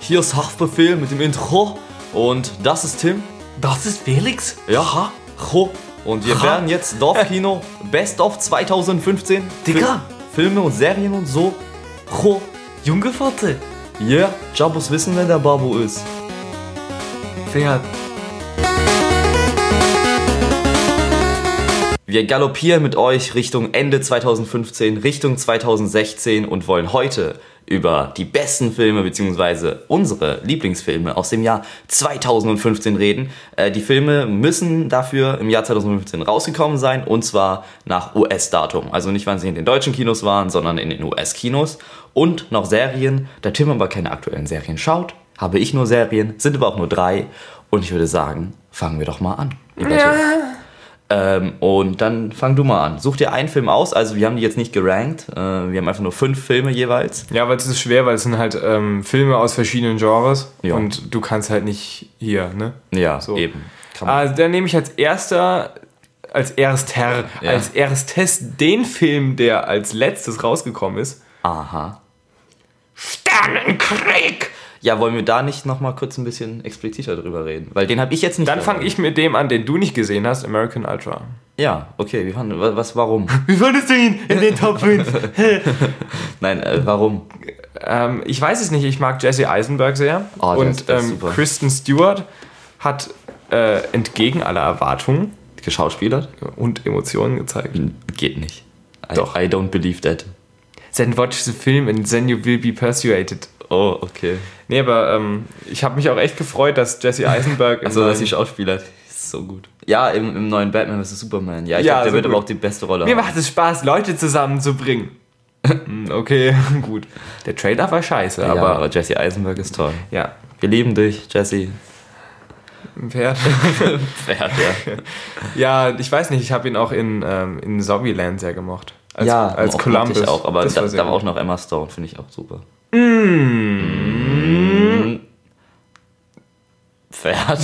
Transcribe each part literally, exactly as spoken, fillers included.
hier ist Haftbefehl mit dem Intro und das ist Tim. Das ist Felix. Ja, ho. Und wir Ha. werden jetzt Dorfkino Best of zwanzig fünfzehn. Digga. Filme und Serien und so. Ho. Junggevatte. Yeah, Jabos wissen, wer der Babo ist. Pferd. Wir galoppieren mit euch Richtung Ende zwanzig fünfzehn, Richtung zwanzig sechzehn und wollen heute über die besten Filme bzw. unsere Lieblingsfilme aus dem Jahr zwanzig fünfzehn reden. Äh, die Filme müssen dafür im Jahr zwanzig fünfzehn rausgekommen sein und zwar nach U S-Datum. Also nicht, wann sie in den deutschen Kinos waren, sondern in den U S-Kinos. Und noch Serien, da Tim aber keine aktuellen Serien schaut, habe ich nur Serien, sind aber auch nur drei. Und ich würde sagen, fangen wir doch mal an. lieber Tim. Ähm, und dann fang du mal an. Such dir einen Film aus. Also wir haben die jetzt nicht gerankt. Äh, wir haben einfach nur fünf Filme jeweils. Ja, weil es ist schwer, weil es sind halt ähm, Filme aus verschiedenen Genres. Ja. Und du kannst halt nicht hier, ne? Ja, So. eben. Kann man- Also dann nehme ich als erster, als erster, Ja. als erstes den Film, der als letztes rausgekommen ist. Aha. Sternenkrieg! Ja, wollen wir da nicht nochmal kurz ein bisschen expliziter drüber reden? Weil den habe ich jetzt nicht. Dann dabei. fange ich mit dem an, den du nicht gesehen hast, American Ultra. Ja, okay. Wie fanden, was, was, warum? Wie fandest du ihn in den Top fünf? Nein, äh, warum? ähm, ich weiß es nicht, ich mag Jesse Eisenberg sehr. Oh, der und ist- der ist ähm, super. Kristen Stewart hat äh, entgegen aller Erwartungen Geschauspielert? und Emotionen gezeigt. Geht nicht. I, Doch. I don't believe that. Then watch the film and then you will be persuaded. Oh, okay. Nee, aber ähm, ich habe mich auch echt gefreut, dass Jesse Eisenberg... im Also, dass neuen- die Schauspieler ist so gut. Ja, im, im neuen Batman versus. Superman. Ja, ich Ja, glaube, der so wird gut. aber auch die beste Rolle Mir haben. macht es Spaß, Leute zusammenzubringen. Hm, okay, gut. Der Trailer war scheiße, Ja, aber... aber Jesse Eisenberg ist toll. Ja, Wir lieben dich, Jesse. ein Pferd. Pferd, ja. Ja, ich weiß nicht, ich habe ihn auch in, ähm, in Zombieland sehr gemocht. Als, ja, als auch, Columbus. mochte ich auch, aber Das da, war da sehr war auch gut. noch Emma Stone, finde ich auch super. Mm. Pferd.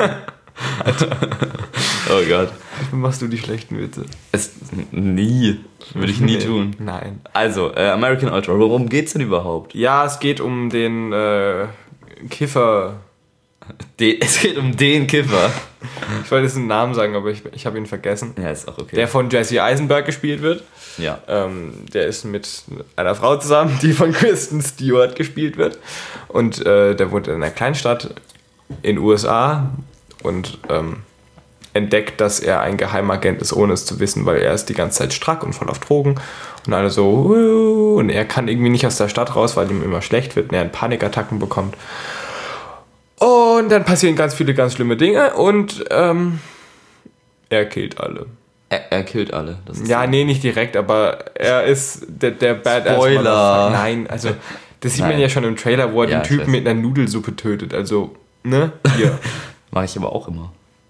Oh Gott. Machst du die schlechten Witze? Es, nie. Würde ich nie Nee. tun. Nein. Also, äh, American Ultra, worum geht's denn überhaupt? Ja, es geht um den äh, Kiffer. De- es geht um den Kiffer. Ich wollte jetzt einen Namen sagen, aber ich, ich habe ihn vergessen. Ja, ist auch okay. Der von Jesse Eisenberg gespielt wird. ja. Ähm, der ist mit einer Frau zusammen, die von Kristen Stewart gespielt wird. Und äh, der wohnt in einer Kleinstadt in den U S A und ähm, entdeckt, dass er ein Geheimagent ist, ohne es zu wissen, weil er ist die ganze Zeit strack und voll auf Drogen. Und alle so, "Wuhu", und er kann irgendwie nicht aus der Stadt raus, weil ihm immer schlecht wird und er Panikattacken bekommt. Und dann passieren ganz viele ganz schlimme Dinge und ähm, er killt alle. Er, er killt alle. Das ist Ja, nee, nicht direkt, aber er ist der, der Badass. Spoiler. Motherfucker. Nein, also das sieht man Nein. ja schon im Trailer, wo er Ja, den ich Typen weiß. mit einer Nudelsuppe tötet. Also, ne? Hier. Mache ich aber auch immer.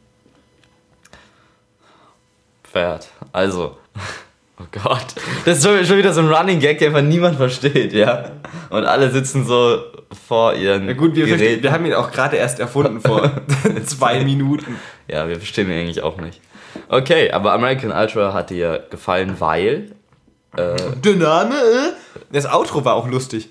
Pferd. Also. Oh Gott. Das ist schon schon wieder so ein Running Gag, der einfach niemand versteht, ja? Und alle sitzen so vor ihren Na gut, wir, verstehen, Geräten. wir haben ihn auch gerade erst erfunden vor zwei Minuten. Ja, wir verstehen ihn eigentlich auch nicht. Okay, aber American Ultra hat dir gefallen, weil... Äh, Der Name? äh? Das Outro war auch lustig.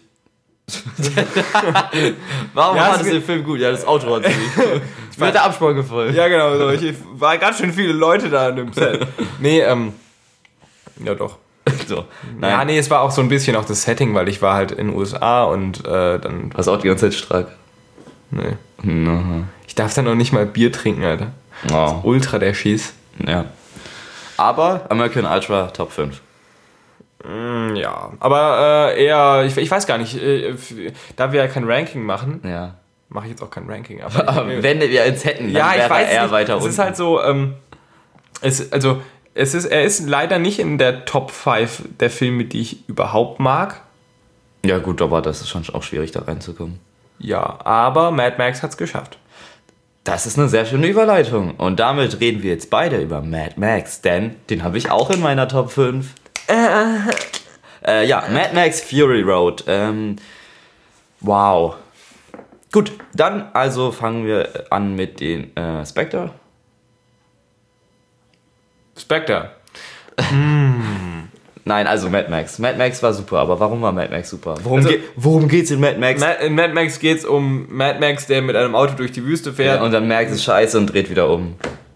warum Ja, fandest es du den Film gut? Ja, das Auto hat sich. Mir hat der Abspann gefallen. Ja, genau. So. Ich war ganz schön viele Leute da in dem Set. Nee, ähm. Ja, doch. So. Ja, Nein, nee, es war auch so ein bisschen auch das Setting, weil ich war halt in den U S A und äh, dann. du warst auch die ganze Zeit stark. Nee. Mhm. Ich darf dann noch nicht mal Bier trinken, Alter. Oh. Ultra der Schiss. Ja. Aber American Ultra Top fünf. Mm, ja, aber äh, eher, ich, ich weiß gar nicht, äh, f- da wir ja kein Ranking machen, Ja. mache ich jetzt auch kein Ranking. Aber, Aber wenn wir jetzt hätten, dann ja, wäre ich weiß er nicht. weiter Es unten. ist halt so, ähm, es, also, es ist, er ist leider nicht in der Top fünf der Filme, die ich überhaupt mag. Ja gut, aber das ist schon auch schwierig, da reinzukommen. Ja, aber Mad Max hat's geschafft. Das ist eine sehr schöne Überleitung. Und damit reden wir jetzt beide über Mad Max, denn den habe ich auch in meiner Top fünf. Äh, ja, Mad Max Fury Road. Ähm, wow. Gut, dann also fangen wir an mit den äh, Spectre. Spectre. Nein, also Mad Max. Mad Max war super, aber warum war Mad Max super? Worum, Also, ge- worum geht's in Mad Max? Mad, in Mad Max geht's um Mad Max, der mit einem Auto durch die Wüste fährt Ja, und dann merkt es scheiße und dreht wieder um.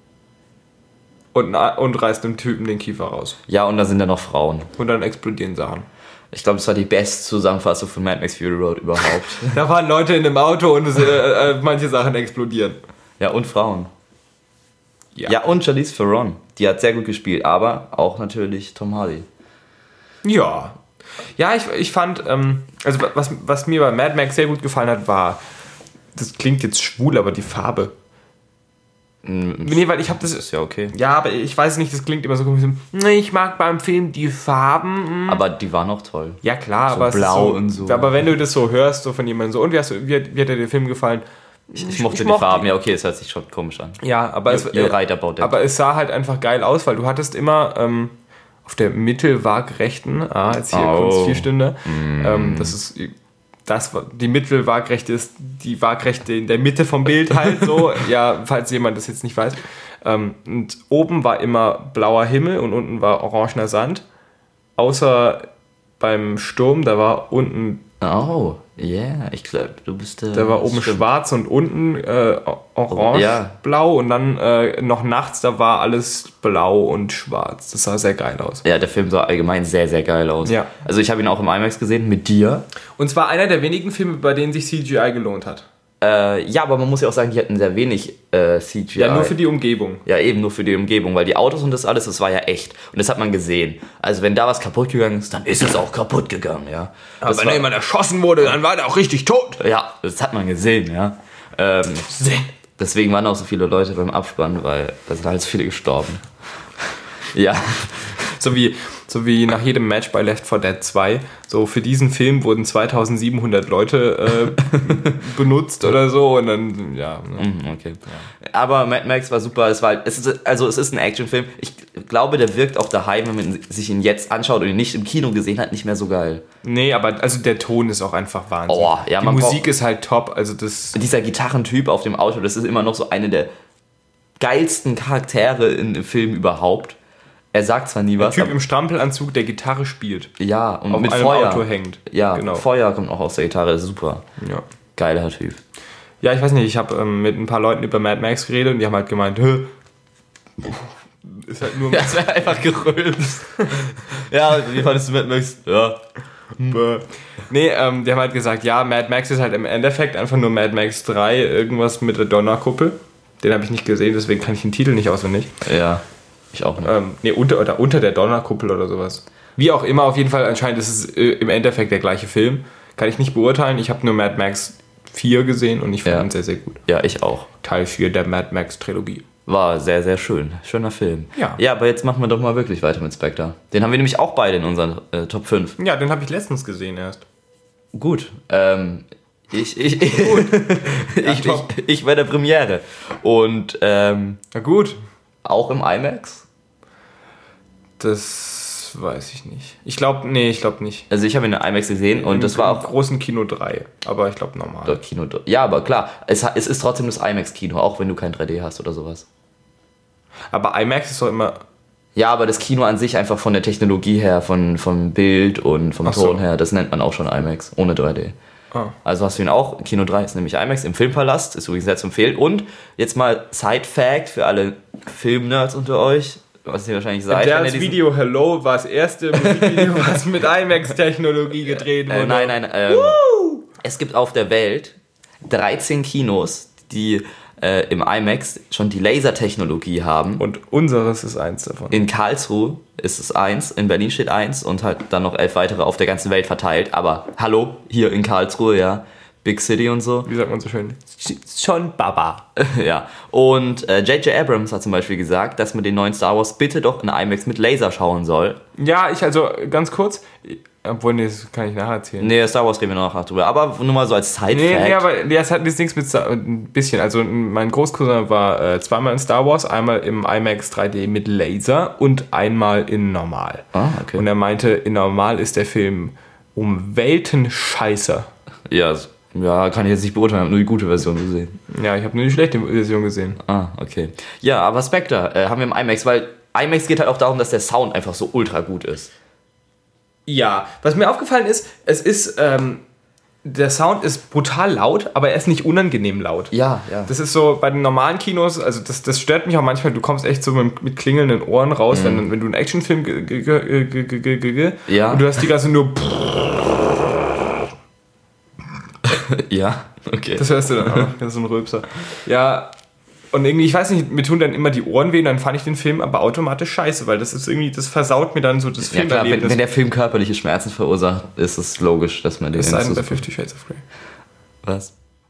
und, und reißt dem Typen den Kiefer raus. Ja, und da sind ja noch Frauen. Und dann explodieren Sachen. Ich glaube, das war die beste Zusammenfassung von Mad Max Fury Road überhaupt. Da waren Leute in einem Auto und es, äh, äh, manche Sachen explodieren. Ja, und Frauen. Ja. Ja, und Charlize Theron. Die hat sehr gut gespielt, aber auch natürlich Tom Hardy. Ja. Ja, ich, ich fand, ähm, also was, was mir bei Mad Max sehr gut gefallen hat, war, das klingt jetzt schwul, aber die Farbe. Nee, weil ich habe das... Ist ja okay. Ja, aber ich weiß nicht, das klingt immer so komisch. Nee, ich mag beim Film die Farben. Aber die waren auch toll. Ja, klar, So aber es blau ist so, und so. Aber wenn du das so hörst, so von jemandem so, und wie, hast du, wie, hat, wie hat dir der Film gefallen? Ich, ich mochte die Farben, ja okay, es hört sich schon komisch an. Ja, aber, You're- es, you're right about that. aber es sah halt einfach geil aus, weil du hattest immer ähm, auf der mittelwaagrechten, ah, jetzt hier Oh. Kunst vier Stunden, ähm, das ist das, die mittelwaagrechte ist die Waagrechte in der Mitte vom Bild halt so, ja, falls jemand das jetzt nicht weiß. Ähm, und oben war immer blauer Himmel und unten war orangener Sand, außer beim Sturm, da war unten Oh, yeah, ich glaube, du bist der... Da war oben stimmt. schwarz und unten äh, orange, Ja. blau und dann äh, noch nachts, da war alles blau und schwarz. Das sah sehr geil aus. Ja, der Film sah allgemein sehr, sehr geil aus. Ja. Also ich habe ihn auch im IMAX gesehen, mit dir. Und zwar einer der wenigen Filme, bei denen sich C G I gelohnt hat. Äh, ja, aber man muss ja auch sagen, die hatten sehr wenig äh, C G I. Ja, nur für die Umgebung. Ja, eben nur für die Umgebung, weil die Autos und das alles, das war ja echt. Und das hat man gesehen. Also wenn da was kaputt gegangen ist, dann ist es auch kaputt gegangen, ja. Aber Das wenn war, jemand erschossen wurde, dann war der auch richtig tot. ja, das hat man gesehen, ja. Ähm, deswegen waren auch so viele Leute beim Abspann, weil da sind halt so viele gestorben. Ja. So wie, so wie nach jedem Match bei Left four Dead zwei. So für diesen Film wurden zweitausendsiebenhundert Leute äh, benutzt oder so. Und dann, ja. Ne. Mhm, okay. Aber Mad Max war super. Es war, halt- es ist, also es ist ein Actionfilm. Ich glaube, der wirkt auch daheim, wenn man sich ihn jetzt anschaut und ihn nicht im Kino gesehen hat, nicht mehr so geil. Nee, aber also der Ton ist auch einfach Wahnsinn. Oh, ja, die man Musik braucht- ist halt top. Also das. Dieser Gitarrentyp auf dem Auto, das ist immer noch so eine der geilsten Charaktere in dem Film überhaupt. Er sagt zwar nie Der was, Typ aber, im Strampelanzug, der Gitarre spielt. ja, und Auf mit einem Feuer. Auto hängt. Ja, Genau. Feuer kommt auch aus der Gitarre, das ist super. Ja. Geiler Typ. Ja, ich weiß nicht, ich habe ähm, mit ein paar Leuten über Mad Max geredet und die haben halt gemeint, Hö, ist halt nur... Das wäre einfach gerülpst. Ja, wie fandest du Mad Max? Ja. Bäh. Nee, ähm, die haben halt gesagt, ja, Mad Max ist halt im Endeffekt einfach nur Mad Max drei, irgendwas mit der Donnerkuppel. Den habe ich nicht gesehen, deswegen kann ich den Titel nicht auswendig. Ja, ich auch nicht. Ähm, nee, unter, oder unter der Donnerkuppel oder sowas. Wie auch immer, auf jeden Fall anscheinend ist es äh, im Endeffekt der gleiche Film. Kann ich nicht beurteilen, ich habe nur Mad Max vier gesehen und ich fand Ja. ihn sehr, sehr gut. Ja, ich auch. Teil vier der Mad Max Trilogie. War sehr, sehr schön. Schöner Film. Ja. Ja, aber jetzt machen wir doch mal wirklich weiter mit Spectre. Den haben wir nämlich auch beide in unseren äh, Top fünf. Ja, den habe ich letztens gesehen erst. Gut. Ähm, ich, ich, ich, ich, top. ich, ich bei der Premiere. Und ähm, Na gut, auch im IMAX. das weiß ich nicht. Ich glaube, nee, ich glaube nicht. Also ich habe ihn in IMAX gesehen und das war Im auch großen Kino drei, aber ich glaube normal. dort Kino. Ja, aber klar, es, ha- es ist trotzdem das IMAX-Kino, auch wenn du kein drei D hast oder sowas. Aber IMAX ist doch immer... Ja, aber das Kino an sich einfach von der Technologie her, von, vom Bild und vom Ach so. Ton her, das nennt man auch schon IMAX, ohne drei D. Ah. Also hast du ihn auch, Kino drei ist nämlich IMAX im Filmpalast, ist übrigens sehr zu empfehlen. Und jetzt mal Side-Fact für alle Filmnerds unter euch, was ihr wahrscheinlich seid. wenn ihr Das diesen- Video Hello war das erste Musikvideo, was mit IMAX-Technologie gedreht wurde. Äh, nein, nein, ähm, es gibt auf der Welt dreizehn Kinos, die äh, im IMAX schon die Lasertechnologie haben. Und unseres ist eins davon. In Karlsruhe ist es eins, in Berlin steht eins und halt dann noch elf weitere auf der ganzen Welt verteilt. Aber hallo, hier in Karlsruhe, ja, Big City und so. Wie sagt man so schön? Schon Baba. Ja, und äh, J J Abrams hat zum Beispiel gesagt, dass man den neuen Star Wars bitte doch in IMAX mit Laser schauen soll. Ja, ich also ganz kurz, obwohl, nee, das kann ich nachher erzählen. Nee, Star Wars reden wir noch drüber, aber nur mal so als Side-Fact. Nee, nee, aber das hat jetzt nichts mit Star, ein bisschen. Also mein Großcousin war äh, zweimal in Star Wars, einmal im IMAX drei D mit Laser und einmal in Normal. Ah, okay. Und er meinte, in Normal ist der Film um Welten scheißer. Ja, s- ja, kann ich jetzt nicht beurteilen, habe nur die gute Version gesehen. Ja, ich habe nur die schlechte Version gesehen. Ah, okay. Ja, aber Spectre äh, haben wir im IMAX, weil IMAX geht halt auch darum, dass der Sound einfach so ultra gut ist. Ja, was mir aufgefallen ist, es ist, ähm, der Sound ist brutal laut, aber er ist nicht unangenehm laut. Ja, ja. Das ist so bei den normalen Kinos, also das, das stört mich auch manchmal, du kommst echt so mit, mit klingelnden Ohren raus, mhm. wenn, wenn du einen Actionfilm g- g- g- g- g- g- g- ja. und du hast die ganze nur ja, okay. Das hörst du dann auch, das ist so ein Rülpser. Ja, und irgendwie, ich weiß nicht, mir tun dann immer die Ohren weh, dann fand ich den Film aber automatisch scheiße, weil das ist irgendwie, das versaut mir dann so das ja, Filmerlebnis. klar, wenn, wenn der Film körperliche Schmerzen verursacht, ist es logisch, dass man den... Das sei denn bei Fifty Shades of Grey. Was?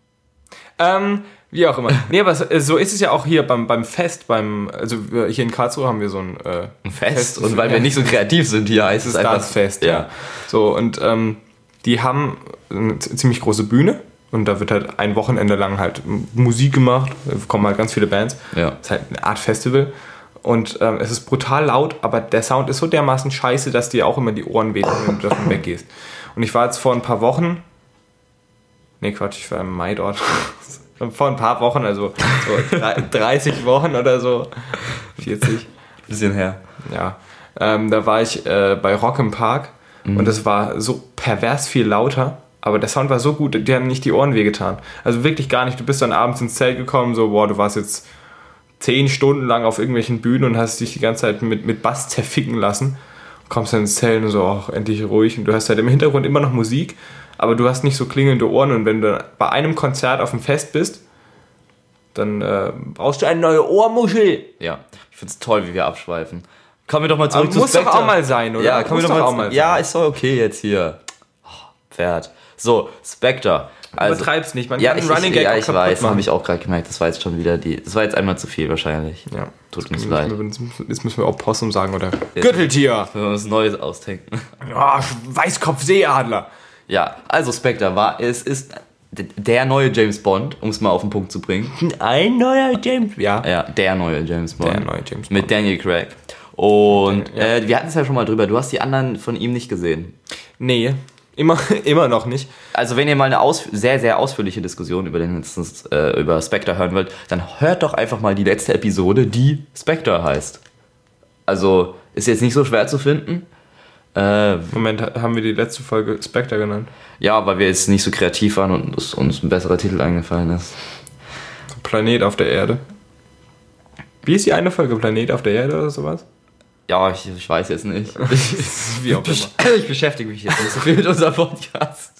Ähm, wie auch immer. Nee, aber so ist es ja auch hier beim, beim Fest, beim, also hier in Karlsruhe haben wir so ein, äh, ein Fest, Fest, und weil ja. wir nicht so kreativ sind, hier heißt es einfach... das Fest, ja. ja. So, und ähm, die haben eine ziemlich große Bühne. Und da wird halt ein Wochenende lang halt Musik gemacht, kommen halt ganz viele Bands. Ja. Es ist halt eine Art Festival. Und ähm, es ist brutal laut, aber der Sound ist so dermaßen scheiße, dass dir auch immer die Ohren wehtun, wenn du davon weggehst. Und ich war jetzt vor ein paar Wochen, nee Quatsch, ich war im Mai dort, vor ein paar Wochen, also so dreißig Wochen oder so, vierzig. Bisschen her. Ja, ähm, da war ich äh, bei Rock im Park mhm. und es war so pervers viel lauter. Aber der Sound war so gut, die haben nicht die Ohren wehgetan. Also wirklich gar nicht. Du bist dann abends ins Zelt gekommen, so, boah, du warst jetzt zehn Stunden lang auf irgendwelchen Bühnen und hast dich die ganze Zeit mit, mit Bass zerficken lassen. Kommst dann ins Zelt und so, ach, endlich ruhig. Und du hast halt im Hintergrund immer noch Musik, aber du hast nicht so klingelnde Ohren. Und wenn du bei einem Konzert auf dem Fest bist, dann äh, brauchst du eine neue Ohrmuschel. Ja, ich find's toll, wie wir abschweifen. Kommen wir doch mal zurück aber zu muss Spectre. Muss doch auch mal sein, oder? Ja, kommen wir doch mal, auch mal ja, ist doch okay jetzt hier. Oh, Pferd. So, Spectre. Also, übertreib's nicht, man ja, kann ich, einen Running ich, Gag ja, ich weiß, habe ich auch gerade gemerkt, das war jetzt schon wieder die, das war jetzt einmal zu viel wahrscheinlich. Ja. Tut uns leid. Jetzt müssen wir auch Possum sagen, oder? Gürteltier! Wenn wir was Neues ausdenken. Oh, Weißkopfseeadler! Ja, also Spectre war, es ist der neue James Bond, um es mal auf den Punkt zu bringen. Ein neuer James Bond? Ja. Ja, der neue James Bond. Der neue James Bond. Mit Daniel Craig. Und ja. äh, wir hatten es ja schon mal drüber, du hast die anderen von ihm nicht gesehen. Nee. Immer, immer noch nicht. Also wenn ihr mal eine aus, sehr, sehr ausführliche Diskussion über, den, äh, über Spectre hören wollt, dann hört doch einfach mal die letzte Episode, die Spectre heißt. Also ist jetzt nicht so schwer zu finden. Äh, Moment, haben wir die letzte Folge Spectre genannt? Ja, weil wir jetzt nicht so kreativ waren und es uns ein besserer Titel eingefallen ist. Planet auf der Erde. Wie ist die eine Folge? Planet auf der Erde oder sowas? Ja, ich, ich weiß jetzt nicht. Wie auch immer. Ich beschäftige mich jetzt nicht so viel mit unserem Podcast.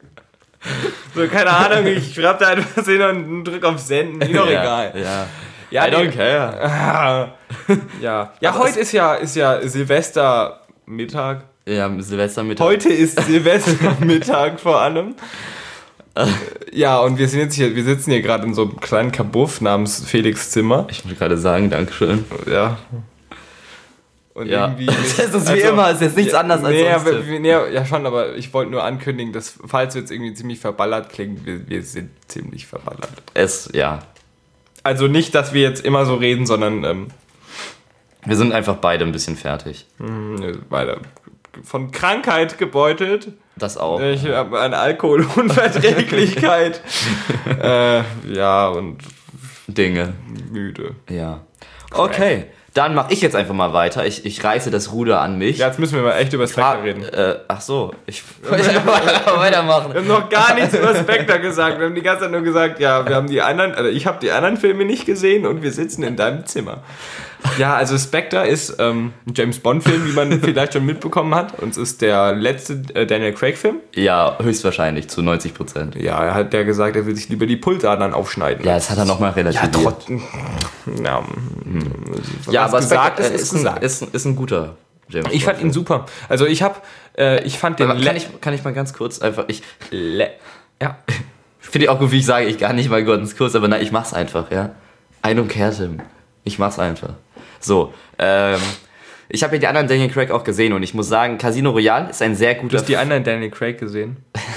So, keine Ahnung, ich schreibe da einfach hin und drücke auf Senden. Mir doch ja, egal. Ja. Ja, I don't care. Ja, ja heute ist ja, ist ja Silvestermittag. Ja, Silvestermittag. Heute ist Silvestermittag vor allem. Ja, und wir sind jetzt hier, wir sitzen hier gerade in so einem kleinen Kabuff namens Felix Zimmer. Ich wollte gerade sagen, Dankeschön. Ja. Und ja. irgendwie das ist also, wie immer, es ist jetzt nichts ja, anderes als nee, sonst. Aber, nee, ja schon, aber ich wollte nur ankündigen, dass, falls wir jetzt irgendwie ziemlich verballert klingen, wir, wir sind ziemlich verballert. Es, ja. Also nicht, dass wir jetzt immer so reden, sondern ähm, wir sind einfach beide ein bisschen fertig. Mh, beide von Krankheit gebeutelt. Das auch. Ich habe eine Alkoholunverträglichkeit. äh, ja, und Dinge. Müde. Ja. Okay. Dann mache ich jetzt einfach mal weiter. Ich, ich reiße das Ruder an mich. Ja, jetzt müssen wir mal echt über Spectre reden. Äh, ach so, ich wollte einfach weitermachen. Wir haben noch gar nichts über Spectre gesagt. Wir haben die ganze Zeit nur gesagt, ja, wir haben die anderen, also ich habe die anderen Filme nicht gesehen und wir sitzen in deinem Zimmer. Ja, also Spectre ist ähm, ein James-Bond-Film, wie man vielleicht schon mitbekommen hat. Und es ist der letzte äh, Daniel Craig-Film. Ja, höchstwahrscheinlich, zu neunzig Prozent. Ja, er hat ja gesagt, er will sich lieber die Pulsadern aufschneiden. Ja, das hat er nochmal relativiert. Ja, trotzdem. Ja, hm. ja aber gesagt ist, ist, ein, ist, ist ein guter James Bond. Ich fand ihn super. Also ich habe, äh, ich fand den... Aber kann, ich, kann ich mal ganz kurz einfach... Ich, ja, finde ich auch gut, wie ich sage, ich gar nicht mal ganz kurz, aber nein, ich mach's einfach, ja. I don't care, Tim. Ich mach's einfach. So, ähm, ich habe ja die anderen Daniel Craig auch gesehen und ich muss sagen, Casino Royale ist ein sehr guter... Du hast die anderen Daniel Craig gesehen?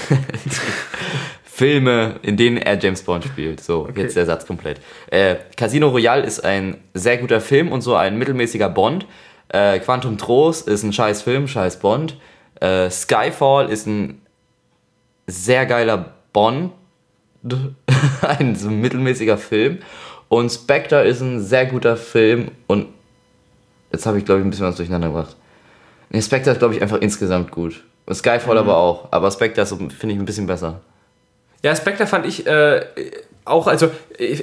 Filme, in denen er James Bond spielt. So, okay. Jetzt der Satz komplett. Äh, Casino Royale ist ein sehr guter Film und so ein mittelmäßiger Bond. Äh, Quantum Trost ist ein scheiß Film, scheiß Bond. Äh, Skyfall ist ein sehr geiler Bond. Ein so mittelmäßiger Film. Und Spectre ist ein sehr guter Film und jetzt habe ich, glaube ich, ein bisschen was durcheinander gebracht. Nee, Spectre ist, glaube ich, einfach insgesamt gut. Skyfall mhm. aber auch. Aber Spectre ist, finde ich, ein bisschen besser. Ja, Spectre fand ich äh, auch, also äh,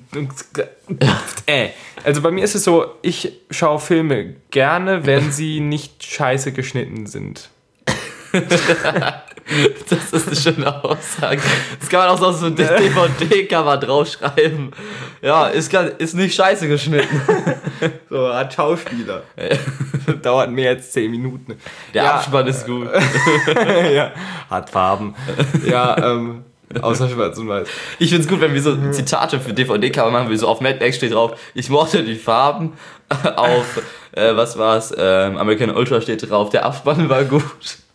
äh, also bei mir ist es so, ich schaue Filme gerne, wenn sie nicht scheiße geschnitten sind. Das ist eine schöne Aussage. Das kann man auch so ein D V D-Cover draufschreiben. Ja, ist, ist nicht scheiße geschnitten. So, hat Schauspieler. Dauert mehr als zehn Minuten. Der ja, Abspann ist gut. Ja, hat Farben. Ja, ähm, außer schwarz und weiß. Ich find's gut, wenn wir so Zitate für D V D-Cover machen, wie so auf Mad Max steht drauf, ich mochte die Farben. Auf, äh, was war's, ähm, American Ultra steht drauf, der Abspann war gut.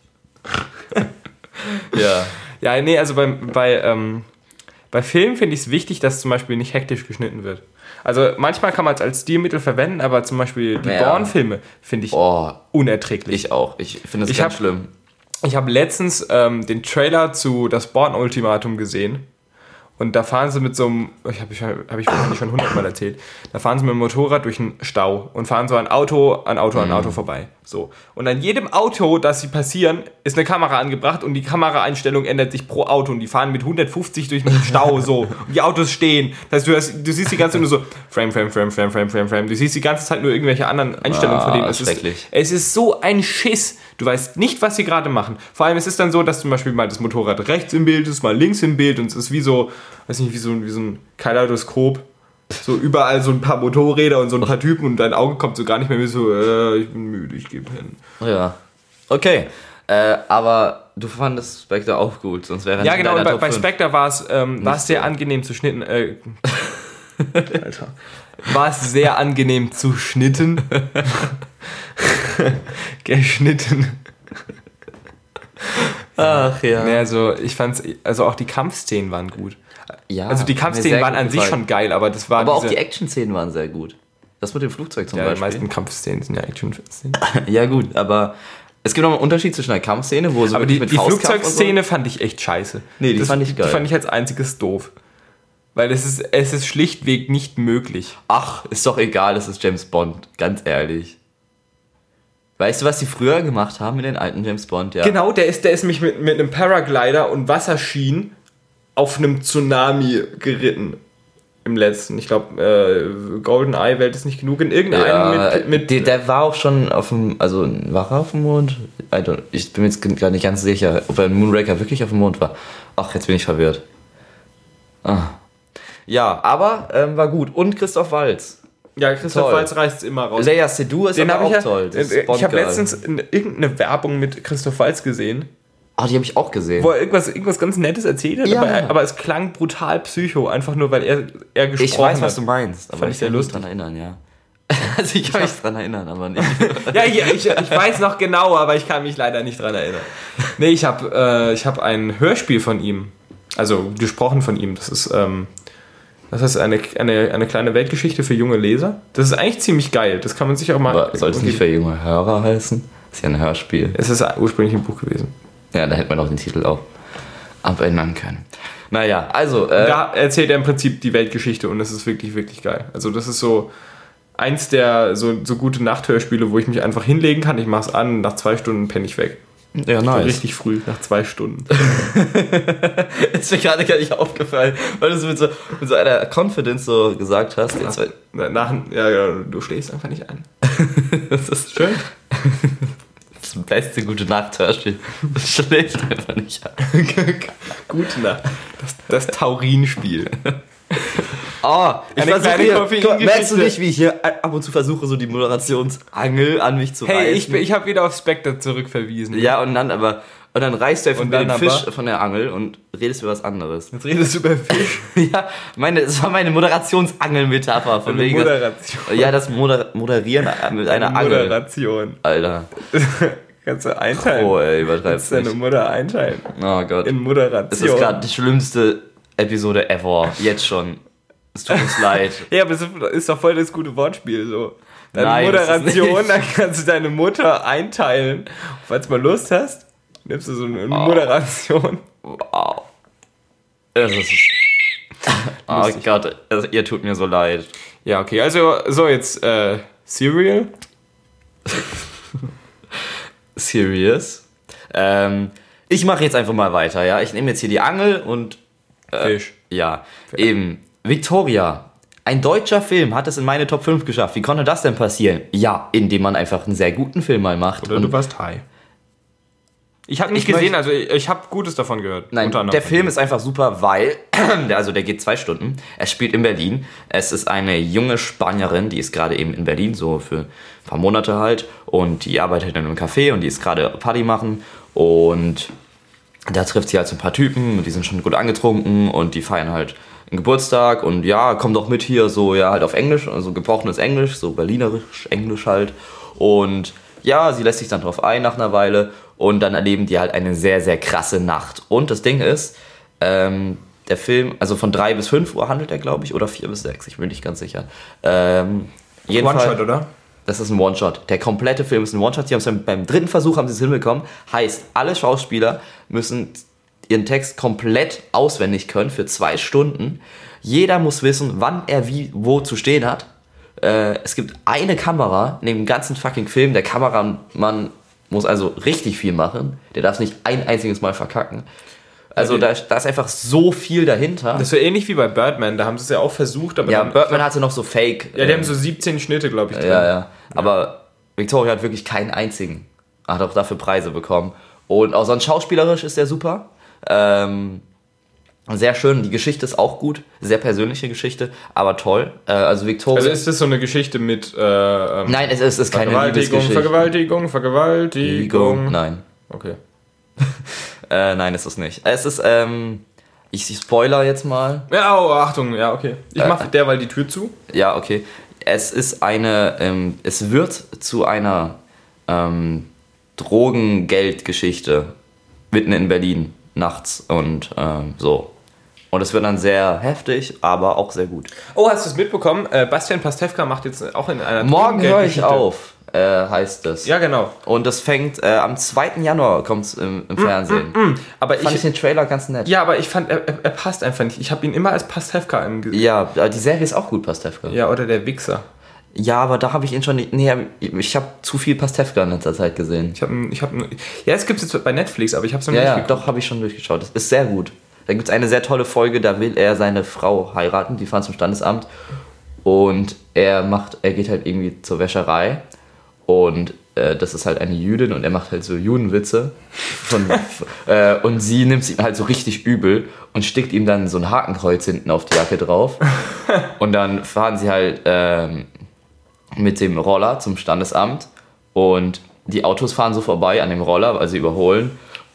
Ja. Ja, nee, also bei, bei, ähm, bei Filmen finde ich es wichtig, dass zum Beispiel nicht hektisch geschnitten wird. Also manchmal kann man es als Stilmittel verwenden, aber zum Beispiel die ja. Bourne-Filme finde ich oh, unerträglich. Ich auch. Ich finde es ich ganz hab, schlimm. Ich habe letztens ähm, den Trailer zu Das Bourne-Ultimatum gesehen. Und da fahren sie mit so einem, ich habe ich, hab ich wahrscheinlich schon hundertmal erzählt, da fahren sie mit dem Motorrad durch einen Stau und fahren so an Auto, an Auto, an Auto vorbei. So. Und an jedem Auto, das sie passieren, ist eine Kamera angebracht und die Kameraeinstellung ändert sich pro Auto und die fahren mit hundertfünfzig durch den Stau so. Und die Autos stehen. Das heißt, du, hast, du siehst die ganze Zeit nur so Frame, Frame, Frame, Frame, Frame, Frame, Frame. Du siehst die ganze Zeit nur irgendwelche anderen Einstellungen ah, von denen. Es ist, es ist so ein Schiss. Du weißt nicht, was sie gerade machen. Vor allem, es ist dann so, dass zum Beispiel mal das Motorrad rechts im Bild ist, mal links im Bild und es ist wie so, weiß nicht, wie so, wie so ein Kaleidoskop. So überall so ein paar Motorräder und so ein paar Typen und dein Auge kommt so gar nicht mehr mit so, äh, ich bin müde, ich geh hin. Ja. Okay. Äh, aber du fandest Spectre auch gut, sonst wäre ja, genau, bei, bei Spectre war es ähm, sehr so. angenehm zu schnitten. Äh, Alter. War es sehr angenehm zu schnitten. Geschnitten. Ach ja. Nee, also ich fand's, also auch die Kampfszenen waren gut. Ja, also die Kampfszenen waren an sich schon geil, aber das war Aber diese, auch die Action-Szenen waren sehr gut. Das mit dem Flugzeug zum ja, Beispiel. Die meisten Kampfszenen sind ja Action-Szenen. Ja gut, aber es gibt noch einen Unterschied zwischen einer Kampfszene, wo so aber die, mit die Flugzeugszene so. fand ich echt scheiße. Nee, die das, fand ich geil. Die fand ich als einziges doof. Weil es ist, es ist schlichtweg nicht möglich. Ach, ist doch egal, es ist James Bond, ganz ehrlich. Weißt du, was die früher gemacht haben mit den alten James Bond? Ja. Genau, der ist, der ist mich mit, mit einem Paraglider und Wasserschienen auf einem Tsunami geritten. Im letzten. Ich glaube, äh, GoldenEye Welt ist nicht genug. In irgendeinem ja, mit... mit der, der war auch schon auf dem... Also, war er auf dem Mond? I don't, ich bin mir jetzt gar nicht ganz sicher, ob er in Moonraker wirklich auf dem Mond war. Ach, jetzt bin ich verwirrt. Ah. Ja, aber ähm, war gut. Und Christoph Waltz. Ja, Christoph Waltz reißt es immer raus. Lea Seydoux ist Den aber auch ja, toll. Das ich habe letztens in, irgendeine Werbung mit Christoph Waltz gesehen. Ah, oh, die habe ich auch gesehen. Wo er irgendwas, irgendwas ganz Nettes erzählt hat, ja. aber, aber es klang brutal psycho, einfach nur, weil er, er gesprochen hat. Ich weiß, was du meinst, aber Fand ich kann mich dran erinnern, ja. Also ich kann mich dran erinnern, aber nicht. Ja, ich, ich, ich weiß noch genau, aber ich kann mich leider nicht dran erinnern. Nee, ich habe äh, ich hab ein Hörspiel von ihm, also gesprochen von ihm, das ist... Ähm, Das ist eine, eine, eine kleine Weltgeschichte für junge Leser. Das ist eigentlich ziemlich geil. Das kann man sich auch mal... Aber soll es nicht für junge Hörer heißen? Das ist ja ein Hörspiel. Es ist ursprünglich ein Buch gewesen. Ja, da hätte man auch den Titel auch abändern können. Naja, also... Äh, da erzählt er im Prinzip die Weltgeschichte und das ist wirklich, wirklich geil. Also das ist so eins der so, so gute Nachthörspiele, wo ich mich einfach hinlegen kann. Ich mach's an, nach zwei Stunden penne ich weg. Ja, nice. Richtig früh, nach zwei Stunden. Ist mir gerade gar nicht aufgefallen, weil du es mit so, mit so einer Confidence so gesagt hast. Nach, nach, ja, ja, du schläfst einfach nicht ein. Das ist schön. Das ist das beste gute Nacht-Hörspiel. Du schläfst einfach nicht ein. Gute Nacht. Das, das Taurinspiel. Oh, ich Eine versuche hier, merkst du Geschichte. nicht, wie ich hier ab und zu versuche, so die Moderationsangel an mich zu reißen? Hey, ich, ich habe wieder auf Spectre zurückverwiesen. Ja, und dann aber, und dann reißt du einfach Und den dann Fisch aber- von der Angel und redest über was anderes. Jetzt redest du über Fisch. Ja, meine, das war meine Moderationsangel-Metapher. Von Eine wegen, Moderation. ja, das Moder Moderieren mit einer Angel. Moderation. Alter. Kannst du einteilen? Oh, ey, übertreib's Kannst deine nicht. Mutter einteilen. Oh Gott. In Moderation. Das ist gerade die schlimmste Episode ever. Jetzt schon. Es tut uns leid. Ja, aber es ist doch voll das gute Wortspiel so. Deine Nein, das ist Moderation, nicht. dann kannst du deine Mutter einteilen. Falls du mal Lust hast, nimmst du so eine Moderation. Wow. Das ist... Oh Gott, also, ihr tut mir so leid. Ja, okay, also so jetzt äh, Serial. serious. Ähm, ich mache jetzt einfach mal weiter, ja. Ich nehme jetzt hier die Angel und... Äh, Fisch. Ja, Fisch. Eben. Victoria. Ein deutscher Film hat es in meine Top fünf geschafft. Wie konnte das denn passieren? Ja, indem man einfach einen sehr guten Film mal macht. Oder und du warst high. Ich habe nicht ich gesehen, also ich, ich habe Gutes davon gehört. Nein, der Film ist einfach super, weil, also der geht zwei Stunden, er spielt in Berlin, es ist eine junge Spanierin, die ist gerade eben in Berlin, so für ein paar Monate halt, und die arbeitet in einem Café und die ist gerade Party machen und da trifft sie halt so ein paar Typen und die sind schon gut angetrunken und die feiern halt einen Geburtstag und ja, komm doch mit hier, so ja, halt auf Englisch, also gebrochenes Englisch, so berlinerisch Englisch halt und ja, sie lässt sich dann drauf ein nach einer Weile. Und dann erleben die halt eine sehr, sehr krasse Nacht. Und das Ding ist, ähm, der Film, also von drei bis fünf Uhr handelt er, glaube ich, oder vier bis sechs, ich bin nicht ganz sicher. Ähm, One-Shot, oder? Das ist ein One-Shot. Der komplette Film ist ein One-Shot. Die haben es beim, beim dritten Versuch haben sie es hinbekommen. Heißt, alle Schauspieler müssen ihren Text komplett auswendig können für zwei Stunden. Jeder muss wissen, wann er wie wo zu stehen hat. Äh, es gibt eine Kamera in dem ganzen fucking Film. Der Kameramann muss also richtig viel machen. Der darf es nicht ein einziges Mal verkacken. Also okay. da, da ist einfach so viel dahinter. Das ist ja ähnlich wie bei Birdman, da haben sie es ja auch versucht. Aber ja, dann, Birdman hatte noch so Fake. Ja, die ähm, haben so siebzehn Schnitte, glaube ich, drin. Ja, ja. Aber Victoria hat wirklich keinen einzigen. Hat auch dafür Preise bekommen. Und auch sonst schauspielerisch ist der super. Ähm, sehr schön. Die Geschichte ist auch gut. Sehr persönliche Geschichte, aber toll. Äh, also Victoria... Also ist das so eine Geschichte mit... Äh, ähm, Nein, es ist, es ist keine Vergewaltigung, Liebesgeschichte. Vergewaltigung, Vergewaltigung... Nein. Okay. äh, nein, ist es nicht. Es ist, ähm... Ich spoiler jetzt mal. Ja, oh, Achtung, ja, okay. Ich mach äh, derweil die Tür zu. Ja, okay. Es ist eine... Ähm, es wird zu einer ähm, Drogengeldgeschichte mitten in Berlin nachts und ähm, so. Und es wird dann sehr heftig, aber auch sehr gut. Oh, hast du es mitbekommen? Äh, Bastian Pastewka macht jetzt auch in einer... Morgen höre ich auf, äh, heißt es. Ja, genau. Und das fängt äh, am zweiten Januar, kommt es im, im Fernsehen. Mm, mm, mm. Aber fand ich, ich den Trailer ganz nett. Ja, aber ich fand, er, er passt einfach nicht. Ich habe ihn immer als Pastewka im Gesicht. Ja, die Serie ist auch gut, Pastewka. Ja, oder der Wichser. Ja, aber da habe ich ihn schon nicht... Nee, ich habe zu viel Pastewka in letzter Zeit gesehen. Ich habe... Ich hab, ja, es gibt es jetzt bei Netflix, aber ich habe es noch ja, nicht Ja, geguckt. doch, habe ich schon durchgeschaut. Das ist sehr gut. Da gibt es eine sehr tolle Folge, da will er seine Frau heiraten, die fahren zum Standesamt und er macht, er geht halt irgendwie zur Wäscherei und äh, das ist halt eine Jüdin und er macht halt so Judenwitze von, äh, und sie nimmt es ihm halt so richtig übel und stickt ihm dann so ein Hakenkreuz hinten auf die Jacke drauf und dann fahren sie halt ähm, mit dem Roller zum Standesamt und die Autos fahren so vorbei an dem Roller, weil sie überholen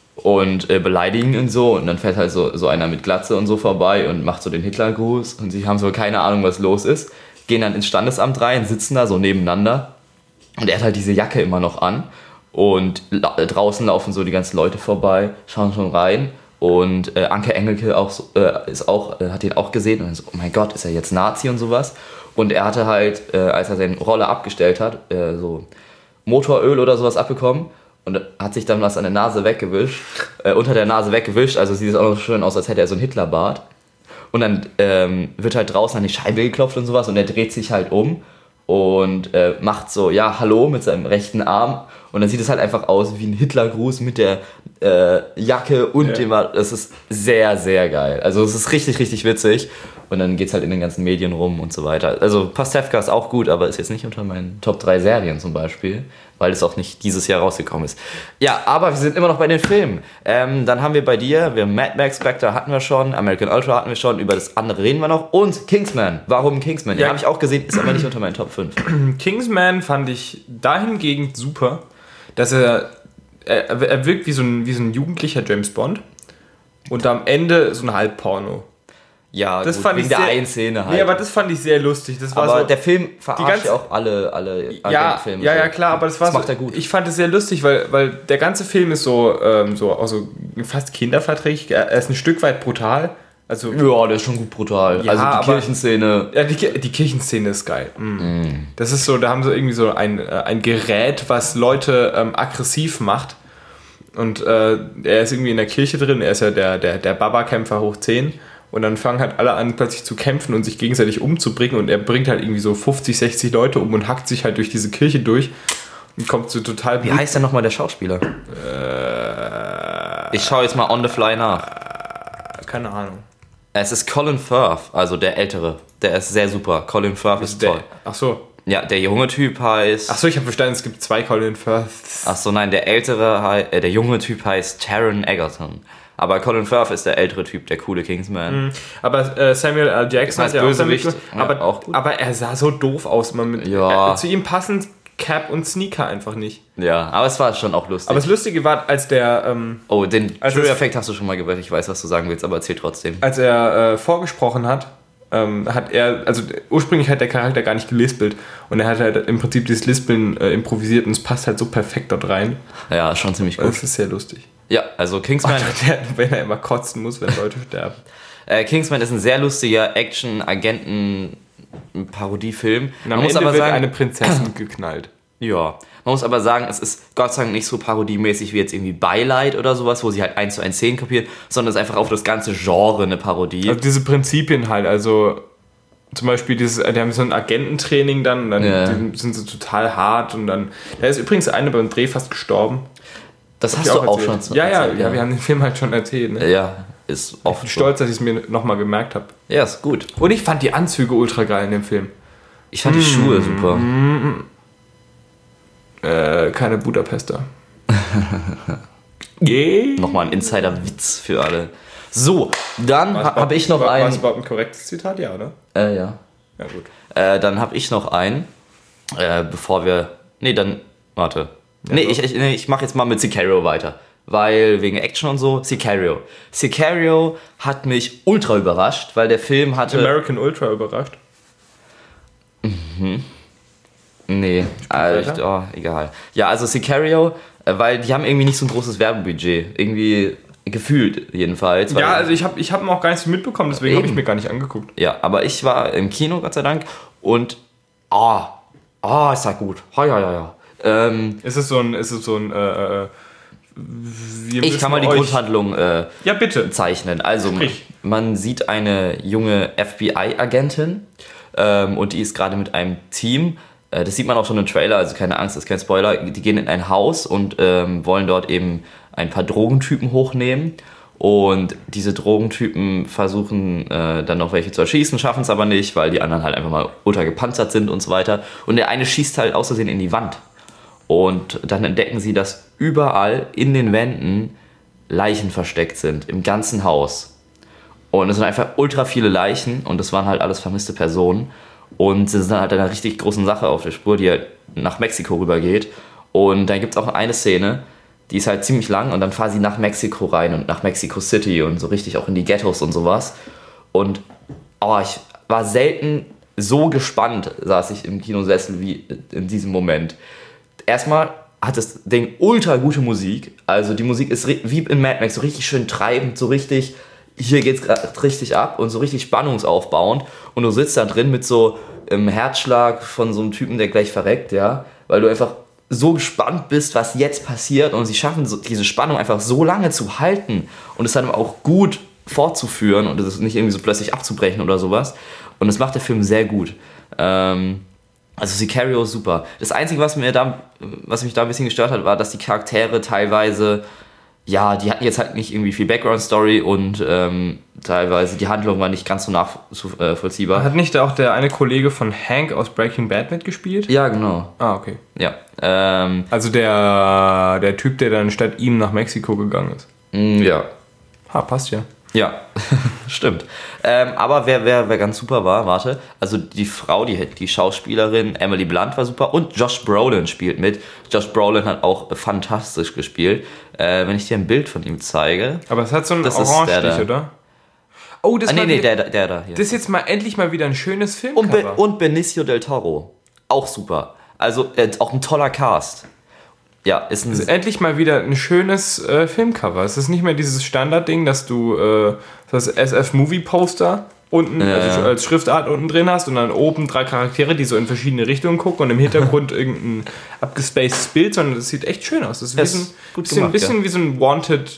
und äh, beleidigen ihn so und dann fährt halt so, so einer mit Glatze und so vorbei und macht so den Hitlergruß und sie haben so keine Ahnung, was los ist, gehen dann ins Standesamt rein, sitzen da so nebeneinander und er hat halt diese Jacke immer noch an und la- draußen laufen so die ganzen Leute vorbei, schauen schon rein und äh, Anke Engelke auch so, äh, ist auch, äh, hat ihn auch gesehen und dann so, oh mein Gott, ist er jetzt Nazi und sowas und er hatte halt, äh, als er seinen Roller abgestellt hat, äh, so Motoröl oder sowas abbekommen und hat sich dann was an der Nase weggewischt, äh, unter der Nase weggewischt, also sieht es auch noch schön aus, als hätte er so einen Hitlerbart. Und dann ähm, wird halt draußen an die Scheibe geklopft und sowas und er dreht sich halt um und äh, macht so, ja, hallo mit seinem rechten Arm und dann sieht es halt einfach aus wie ein Hitlergruß mit der äh, Jacke und ja. dem, das ist sehr, sehr geil. Also es ist richtig, richtig witzig und dann geht's halt in den ganzen Medien rum und so weiter. Also Pastewka ist auch gut, aber ist jetzt nicht unter meinen Top drei Serien zum Beispiel, weil es auch nicht dieses Jahr rausgekommen ist. Ja, aber wir sind immer noch bei den Filmen. Ähm, dann haben wir bei dir, wir Mad Max, Spectre hatten wir schon, American Ultra hatten wir schon, über das andere reden wir noch und Kingsman. Warum Kingsman? Den Ja. habe ich auch gesehen, ist aber nicht unter meinen Top fünf. Kingsman fand ich dahingehend super, dass er, er, er wirkt wie so, ein, wie so ein jugendlicher James Bond und am Ende so ein Halbporno. Ja, Das gut, fand wegen ich der sehr, einen Szene halt. Nee, aber das fand ich sehr lustig. Das war aber so, der Film verarscht ganze- ja auch alle, alle ja, Filme. ja, ja, klar, aber das war Das so, macht er gut. Ich fand es sehr lustig, weil, weil der ganze Film ist so, ähm, so, auch so fast kinderverträglich. Er ist ein Stück weit brutal. Also, Ja, der ist schon gut brutal. Ja, also die aber- Kirchenszene. ja, die, Ki- die Kirchenszene ist geil. Mm. Das ist so, da haben sie irgendwie so ein, äh, ein Gerät, was Leute ähm, aggressiv macht. Und äh, er ist irgendwie in der Kirche drin, er ist ja der, der, der Baba-Kämpfer hoch zehn. Und dann fangen halt alle an, plötzlich zu kämpfen und sich gegenseitig umzubringen. Und er bringt halt irgendwie so fünfzig, sechzig Leute um und hackt sich halt durch diese Kirche durch. und kommt so total... Wie heißt denn nochmal der Schauspieler? Äh, ich schaue jetzt mal on the fly nach. Keine Ahnung. Es ist Colin Firth, also der Ältere. Der ist sehr super. Colin Firth ist der, toll. Ach so. Ja, der junge Typ heißt... Ach so, ich habe verstanden, es gibt zwei Colin Firths. Ach so, nein, der ältere, hei- äh, der junge Typ heißt Taron Egerton. Aber Colin Firth ist der ältere Typ, der coole Kingsman. Mhm. Aber äh, Samuel L. Jackson Als hat ja auch Bösewicht, damit, ja, aber, auch gut. aber er sah so doof aus. Man mit, Ja. äh, zu ihm passend Cap und Sneaker einfach nicht. Ja, aber es war schon auch lustig. Aber das Lustige war, als der... Ähm, oh, den Also Trigger-Effekt hast du schon mal gehört. Ich weiß, was du sagen willst, aber erzähl trotzdem. als er äh, vorgesprochen hat, ähm, hat er, also ursprünglich hat der Charakter gar nicht gelispelt und er hat halt im Prinzip dieses Lispeln äh, improvisiert und es passt halt so perfekt dort rein. Ja, schon ziemlich gut. Das ist sehr lustig. Ja, also Kingsman, Der, wenn er immer kotzen muss, wenn Leute sterben. äh, Kingsman ist ein sehr lustiger Action-Agenten-Parodiefilm. Und Man am muss Ende aber wird sagen, eine Prinzessin geknallt. ja, man muss aber sagen, es ist Gott sei Dank nicht so parodiemäßig wie jetzt irgendwie Beileid oder sowas, wo sie halt eins zu eins Szenen kopieren, sondern es ist einfach auf das ganze Genre eine Parodie. Also diese Prinzipien halt, also zum Beispiel dieses, die haben so ein Agententraining dann und dann Ja. die sind sie total hart und dann, da ist übrigens einer beim Dreh fast gestorben. Das Hab hast ich du auch erzählt. schon so ja, ja, erzählt, ja, wir haben den Film halt schon erzählt. Ne? Ja, ist Ich oft bin so. stolz, dass ich es mir nochmal gemerkt habe. Ja, ist gut. Und ich fand die Anzüge ultra geil in dem Film. Ich fand die Schuhe super. Äh, keine Budapester. yeah. Nochmal ein Insider-Witz für alle. So, dann ha, habe ich noch war, War es einen. überhaupt ein korrektes Zitat? Ja, oder? Äh, ja. Ja, gut. Äh, dann habe ich noch einen, äh, bevor wir. Nee, dann. Warte. nee, so. ich, ich, nee, ich mache jetzt mal mit Sicario weiter. Weil wegen Action und so. Sicario. Sicario hat mich ultra überrascht, weil der Film hatte. American Ultra überrascht. Nee, also, oh, egal. Ja, also Sicario, äh, weil die haben irgendwie nicht so ein großes Werbebudget. Irgendwie gefühlt jedenfalls. Weil, Ja, also ich habe ich hab noch gar nichts mitbekommen, deswegen habe ich Eben. mir gar nicht angeguckt. Ja, aber ich war im Kino, Gott sei Dank. Und. Ah, ah, ist ja gut. Ja, ja, ja, ja. Ähm, Ist es so ein, ist es so ein, äh, äh, wir ich müssen kann mal die euch- Grundhandlung äh, Ja, bitte. zeichnen. Also, Sprich. man sieht eine junge F B I-Agentin ähm, und die ist gerade mit einem Team. Äh, das sieht man auch schon im Trailer, also keine Angst, das ist kein Spoiler. Die gehen in ein Haus und ähm, wollen dort eben ein paar Drogentypen hochnehmen. Und diese Drogentypen versuchen äh, dann noch welche zu erschießen, schaffen es aber nicht, weil die anderen halt einfach mal ultra gepanzert sind und so weiter. Und der eine schießt halt aus Versehen in die Wand. Und dann entdecken sie, dass überall in den Wänden Leichen versteckt sind, im ganzen Haus. Und es sind einfach ultra viele Leichen und das waren halt alles vermisste Personen. Und sie sind dann halt einer richtig großen Sache auf der Spur, die halt nach Mexiko rübergeht. Und dann gibt es auch eine Szene, die ist halt ziemlich lang und dann fahren sie nach Mexiko rein und nach Mexico City und so richtig auch in die Ghettos und sowas. Und oh, ich war selten so gespannt, saß ich im Kinosessel wie in diesem Moment. Erstmal hat das Ding ultra gute Musik. Also die Musik ist ri- wie in Mad Max, so richtig schön treibend, so richtig, hier geht's gerade richtig ab und so richtig spannungsaufbauend. Und du sitzt da drin mit so einem Herzschlag von so einem Typen, der gleich verreckt, ja, weil du einfach so gespannt bist, was jetzt passiert. Und sie schaffen so, diese Spannung einfach so lange zu halten und es dann auch gut fortzuführen und es nicht irgendwie so plötzlich abzubrechen oder sowas. Und das macht der Film sehr gut. Ähm, Also Sicario ist super. Das Einzige, was mir da, was mich da ein bisschen gestört hat, war, dass die Charaktere teilweise, ja, die hatten jetzt halt nicht irgendwie viel Background-Story und ähm, teilweise die Handlung war nicht ganz so nachvollziehbar. Hat nicht auch der eine Kollege von Hank aus Breaking Bad mitgespielt? Ja, genau. Ah, okay. Ja. Ähm, Also der, der Typ, der dann statt ihm nach Mexiko gegangen ist. mh, ja. Ha, passt ja. Ja, stimmt. Ähm, aber wer, wer, wer ganz super war, warte, also die Frau, die, die Schauspielerin Emily Blunt war super und Josh Brolin spielt mit. Josh Brolin hat auch fantastisch gespielt. Äh, wenn ich dir ein Bild von ihm zeige. Aber es hat so einen Das ist der Orange-Stich, da. oder? Oh, das, Ah, nee, war nee, wieder- der, der da hier. das ist jetzt mal endlich mal wieder ein schönes Und, Be Filmcover. und Benicio del Toro. Auch super. Also äh, auch ein toller Cast. Ja, ist ein. Also endlich mal wieder ein schönes äh, Filmcover. Es ist nicht mehr dieses Standardding, dass du äh, das S F-Movie-Poster unten, Ja. also als Schriftart unten drin hast und dann oben drei Charaktere, die so in verschiedene Richtungen gucken und im Hintergrund irgendein abgespacedes Bild, sondern das sieht echt schön aus. Das ist wie Es so ein, ist gut bisschen, gemacht, bisschen ja. wie so ein Wanted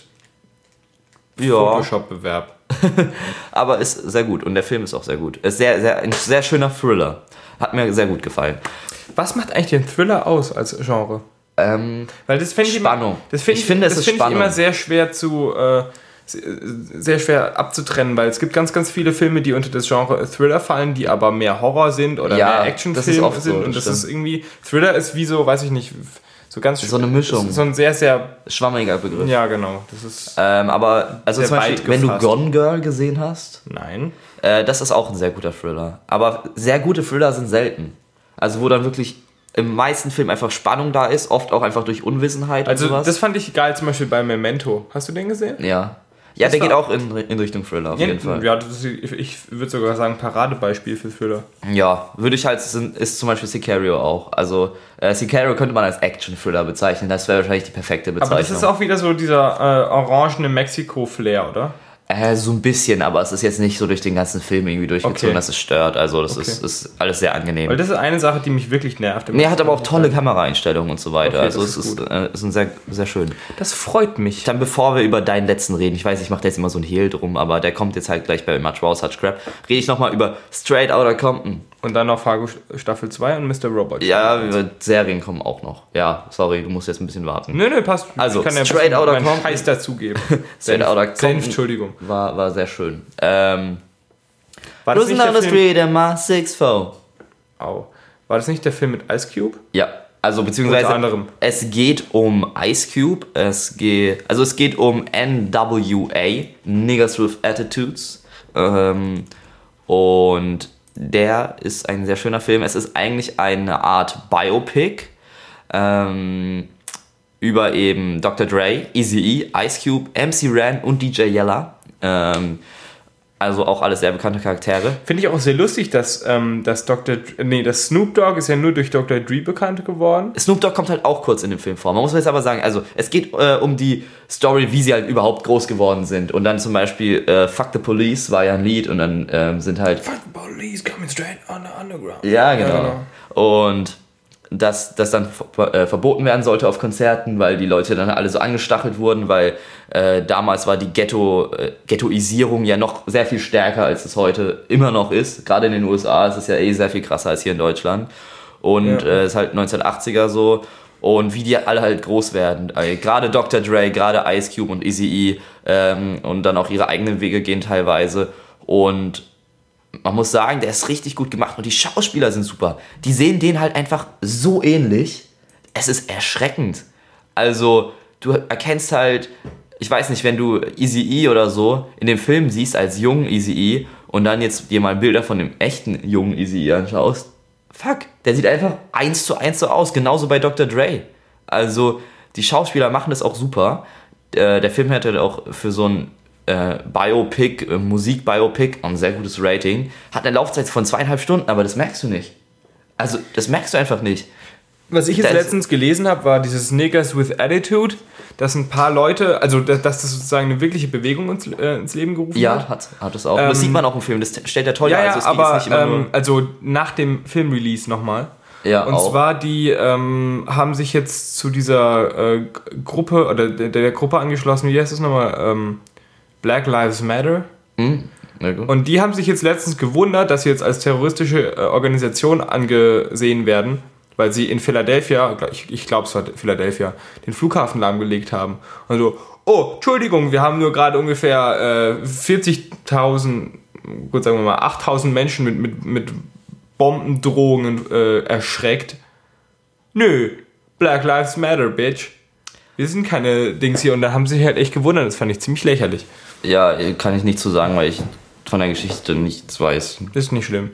ja, Photoshop-Bewerb. aber ist sehr gut und der Film ist auch sehr gut. Ist sehr, sehr, ein sehr schöner Thriller. Hat mir sehr gut gefallen. Was macht eigentlich den Thriller aus als Genre? Ähm, Weil das finde ich Spannung. Immer, das find ich ich, finde, es das ist find ich Spannung. immer sehr schwer zu äh, sehr schwer abzutrennen, weil es gibt ganz, ganz viele Filme, die unter das Genre Thriller fallen, die aber mehr Horror sind oder Ja, mehr das ist Actionfilm oft so, sind das und das stimmt. ist irgendwie Thriller ist wie so, weiß ich nicht, so ganz So eine Mischung. so ein sehr, sehr Schwammiger Begriff. ja genau, das ist Ähm, aber, also Sehr zum Beispiel, weit wenn du gefasst. Gone Girl gesehen hast, nein. äh, das ist auch ein sehr guter Thriller. Aber sehr gute Thriller sind selten. Also wo dann wirklich im meisten Film einfach Spannung da ist, oft auch einfach durch Unwissenheit Also und sowas. das fand ich geil zum Beispiel bei Memento. Hast du den gesehen? ja. Ja, Das der war- geht auch in, in Richtung Thriller, auf jeden Fall. Ja, das ist, ich, ich würde sogar sagen Paradebeispiel für Thriller. Ja, würde ich halt, sind- ist zum Beispiel Sicario auch. Also, äh, Sicario könnte man als Action-Thriller bezeichnen, das wäre wahrscheinlich die perfekte Bezeichnung. Aber das ist auch wieder so dieser äh, orangene Mexiko-Flair, oder? Äh, so ein bisschen, aber es ist jetzt nicht so durch den ganzen Film irgendwie durchgezogen, Okay. dass es stört. Also, das Okay. ist, ist alles sehr angenehm. Weil das ist eine Sache, die mich wirklich nervt. Nee, er hat aber auch tolle Kameraeinstellungen und so weiter. Okay, also, das es ist ist, äh, ist ein sehr, sehr schön. Das freut mich. Dann, bevor wir über deinen letzten reden, ich weiß, ich mache da jetzt immer so ein Hehl drum, aber der kommt jetzt halt gleich bei Much Raw Such Crap, rede ich nochmal über Straight Outta Compton. Und dann noch Fargo Staffel zwei und Mister Robot. Ja, über Serien kommen auch noch. Ja, sorry, du musst jetzt ein bisschen warten. Nö, nö, passt. Also, ich kann ja Straight Outta meinen Compton. Scheiß dazugeben. Straight Outta Senf, Compton Entschuldigung. War, war sehr schön. Ähm, War das Cruising nicht down der the Film? street in my six four. Au. War das nicht der Film mit Ice Cube? Ja, also beziehungsweise Unter anderem. es geht um Ice Cube, es geht, also es geht um N W A, Niggas with Attitudes, ähm, und der ist ein sehr schöner Film. Es ist eigentlich eine Art Biopic ähm, über eben Doktor Dre, Eazy-E, Ice Cube, M C Ren und D J Yella. Ähm, also auch alles sehr bekannte Charaktere. Finde ich auch sehr lustig, dass, ähm, dass Doktor Dre- nee, das Snoop Dogg ist ja nur durch Doktor Dre bekannt geworden. Snoop Dogg kommt halt auch kurz in dem Film vor. Man muss jetzt aber sagen, also es geht äh, um die Story, wie sie halt überhaupt groß geworden sind. Und dann zum Beispiel äh, Fuck the Police war ja ein Lied und dann ähm, sind halt... Fuck the police coming straight on the underground. Ja, genau. Und dass das dann ver äh, verboten werden sollte auf Konzerten, weil die Leute dann alle so angestachelt wurden, weil äh, damals war die Ghetto, äh, Ghettoisierung ja noch sehr viel stärker, als es heute immer noch ist. Gerade in den U S A ist es ja eh sehr viel krasser als hier in Deutschland. Und Ja. äh, ist halt neunzehnhundertachtziger so. Und wie die alle halt groß werden. Äh, gerade Doktor Dre, gerade Ice Cube und Eazy-E ähm, und dann auch ihre eigenen Wege gehen teilweise. Und man muss sagen, der ist richtig gut gemacht und die Schauspieler sind super. Die sehen den halt einfach so ähnlich. Es ist erschreckend. Also, du erkennst halt, ich weiß nicht, wenn du Eazy-E oder so in dem Film siehst als jungen Eazy-E und dann jetzt dir mal Bilder von dem echten jungen Eazy-E anschaust, fuck, der sieht einfach eins zu eins so aus. Genauso bei Doktor Dre. Also, die Schauspieler machen das auch super. Äh, der Film hatte auch für so ein Äh, Biopic, äh, Musik-Biopic, ein sehr gutes Rating, hat eine Laufzeit von zweieinhalb Stunden, aber das merkst du nicht. Also, das merkst du einfach nicht. Was ich jetzt Das- letztens gelesen habe, war dieses Niggas with Attitude, dass ein paar Leute, also dass dass das sozusagen eine wirkliche Bewegung ins, äh, ins Leben gerufen Ja, hat. hat, hat es auch. Ähm, das sieht man auch im Film, das stellt er toll Ja, dar. ja, Also, es geht aber jetzt nicht immer ähm, nur, also nach dem Filmrelease nochmal. ja, Und auch. zwar, die ähm, haben sich jetzt zu dieser äh, G- Gruppe, oder der, der Gruppe angeschlossen, wie heißt das nochmal? Ähm, Black Lives Matter. Hm? Ja, gut. Und die haben sich jetzt letztens gewundert, dass sie jetzt als terroristische äh, Organisation angesehen werden, weil sie in Philadelphia, ich, ich glaube es war Philadelphia, den Flughafen lahmgelegt haben. Und so, oh, Entschuldigung, wir haben nur gerade ungefähr äh, vierzigtausend, gut sagen wir mal, achttausend Menschen mit, mit, mit Bombendrohungen äh, erschreckt. Nö, Black Lives Matter, Bitch. Wir sind keine Dings hier. Und da haben sie sich halt echt gewundert, das fand ich ziemlich lächerlich. Ja, kann ich nicht zu sagen, weil ich von der Geschichte nichts weiß. Das ist nicht schlimm.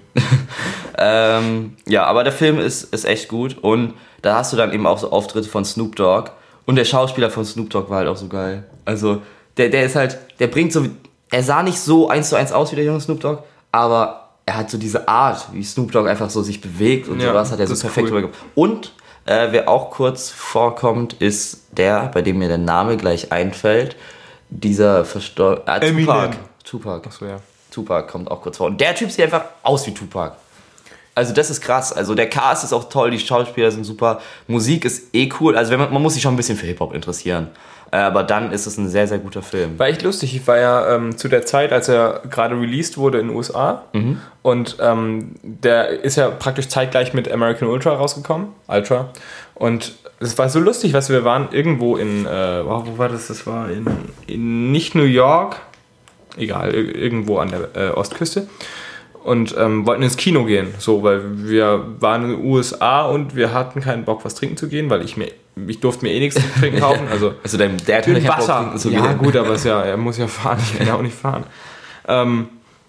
Ähm, ja, aber der Film ist, ist echt gut und da hast du dann eben auch so Auftritte von Snoop Dogg und der Schauspieler von Snoop Dogg war halt auch so geil. Also, der, der ist halt, der bringt so, er sah nicht so eins zu eins aus wie der junge Snoop Dogg, aber er hat so diese Art, wie Snoop Dogg einfach so sich bewegt und Ja, sowas, hat er so das ist perfekt cool. rübergebracht. Und äh, wer auch kurz vorkommt, ist der, bei dem mir der Name gleich einfällt, dieser verstorbene, äh, Eminem. Tupac. Tupac. Achso, ja. Tupac kommt auch kurz vor. Und der Typ sieht einfach aus wie Tupac. Also das ist krass. Also der Cast ist auch toll, die Schauspieler sind super, Musik ist eh cool. Also wenn man, man muss sich schon ein bisschen für Hip-Hop interessieren. Äh, aber dann ist es ein sehr, sehr guter Film. War echt lustig. Ich war ja ähm, zu der Zeit, als er gerade released wurde in den U S A. Mhm. Und ähm, der ist ja praktisch zeitgleich mit American Ultra rausgekommen. Ultra. Und es war so lustig, was wir waren irgendwo in, äh, wow, wo war das? Das war in, in nicht New York, egal, irgendwo an der äh, Ostküste. Und ähm, wollten ins Kino gehen, so, weil wir waren in den U S A und wir hatten keinen Bock, was trinken zu gehen, weil ich mir, ich durfte mir eh nichts zu trinken kaufen. Also, also dein Dad hat Wasser. Trinken zu ja, gehen. Gut, aber es ja, er muss ja fahren, ich kann ja auch nicht fahren. Ähm,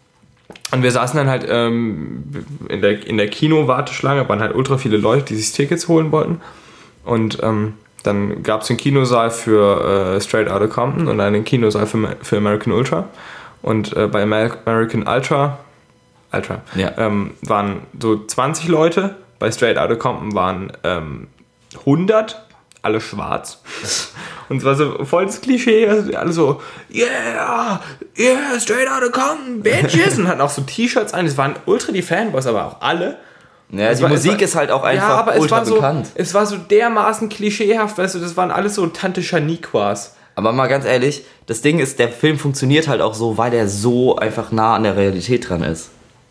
und wir saßen dann halt ähm, in der, in der Kino-Warteschlange, waren halt ultra viele Leute, die sich Tickets holen wollten. Und ähm, dann gab es den Kinosaal für äh, Straight Outta Compton und einen Kinosaal für, für American Ultra. Und äh, bei Amer- American Ultra Ultra. Ja. Ähm, waren so zwanzig Leute, bei Straight Outta Compton waren ähm, hundert, alle schwarz. Und es war so voll das Klischee, also alle so, yeah, yeah, Straight Outta Compton, bitches. Und hatten auch so T-Shirts an, es waren ultra die Fanboys, aber auch alle. Ja, es die war, Musik war, ist halt auch einfach ja, aber ultra es war bekannt. So, es war so dermaßen klischeehaft, weißt du, das waren alles so Tante Shaniquas. Aber mal ganz ehrlich, das Ding ist, der Film funktioniert halt auch so, weil der so einfach nah an der Realität dran ist.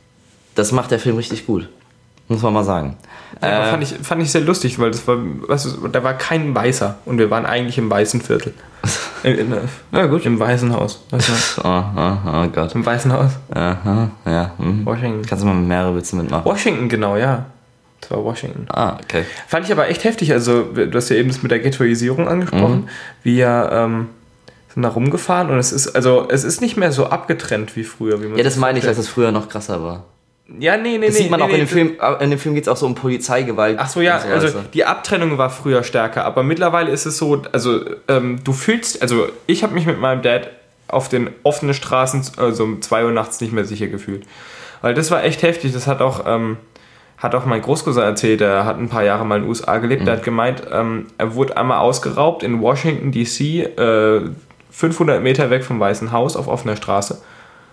Das macht der Film richtig gut. Muss man mal sagen. Ja, äh, fand, ich, fand ich sehr lustig, weil das war, weißt du, da war kein Weißer und wir waren eigentlich im weißen Viertel. In, in, ja gut, im Weißen Haus. Weißt du? oh, oh, oh Gott. Im Weißen Haus. Aha, ja. Hm. Washington. Kannst du mal mehrere Witze mitmachen? Washington, genau, ja. Das war Washington. Ah, okay. Fand ich aber echt heftig. Also, du hast ja eben das mit der Ghettoisierung angesprochen. Mhm. Wir ähm, sind da rumgefahren und es ist, also, es ist nicht mehr so abgetrennt wie früher. Wie man ja, das meine ich, dass es früher noch krasser war. Ja, nee, nee, das nee. sieht man nee, auch nee, in dem Film. In dem Film geht es auch so um Polizeigewalt. Ach so, ja, so, also die Abtrennung war früher stärker, aber mittlerweile ist es so, also ähm, du fühlst, also ich habe mich mit meinem Dad auf den offenen Straßen, also um zwei Uhr nachts nicht mehr sicher gefühlt. Weil das war echt heftig, das hat auch, ähm, hat auch mein Großcousin erzählt, der hat ein paar Jahre mal in den U S A gelebt, mhm. der hat gemeint, ähm, er wurde einmal ausgeraubt in Washington D C, äh, fünfhundert Meter weg vom Weißen Haus auf offener Straße.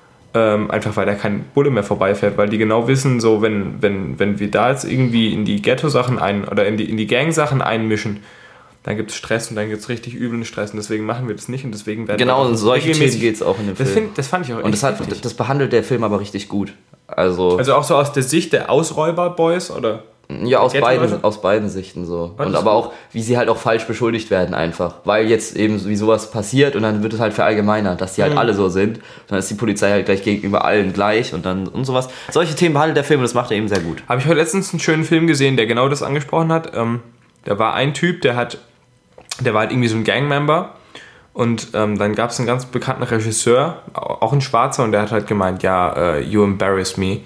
Ähm, einfach weil da kein Bulle mehr vorbeifährt, weil die genau wissen, so wenn, wenn, wenn wir da jetzt irgendwie in die Ghetto-Sachen ein oder in die, in die Gang-Sachen einmischen, dann gibt es Stress und dann gibt es richtig üblen Stress und deswegen machen wir das nicht und deswegen werden genau, um solche Themen geht es auch in dem das Film. Find, das fand ich auch und das, hat, das behandelt der Film aber richtig gut. Also, also auch so aus der Sicht der Ausräuber-Boys, oder? Ja, aus beiden, aus beiden Sichten so. Und aber auch, wie sie halt auch falsch beschuldigt werden einfach. Weil jetzt eben wie sowas passiert und dann wird es halt verallgemeinert, dass die halt mhm. alle so sind. Und dann ist die Polizei halt gleich gegenüber allen gleich und dann und sowas. Solche Themen behandelt der Film und das macht er eben sehr gut. Habe ich heute letztens einen schönen Film gesehen, der genau das angesprochen hat. Ähm, da war ein Typ, der hat, der war halt irgendwie so ein Gangmember. Und ähm, dann gab es einen ganz bekannten Regisseur, auch ein Schwarzer, und der hat halt gemeint, ja, uh, you embarrass me.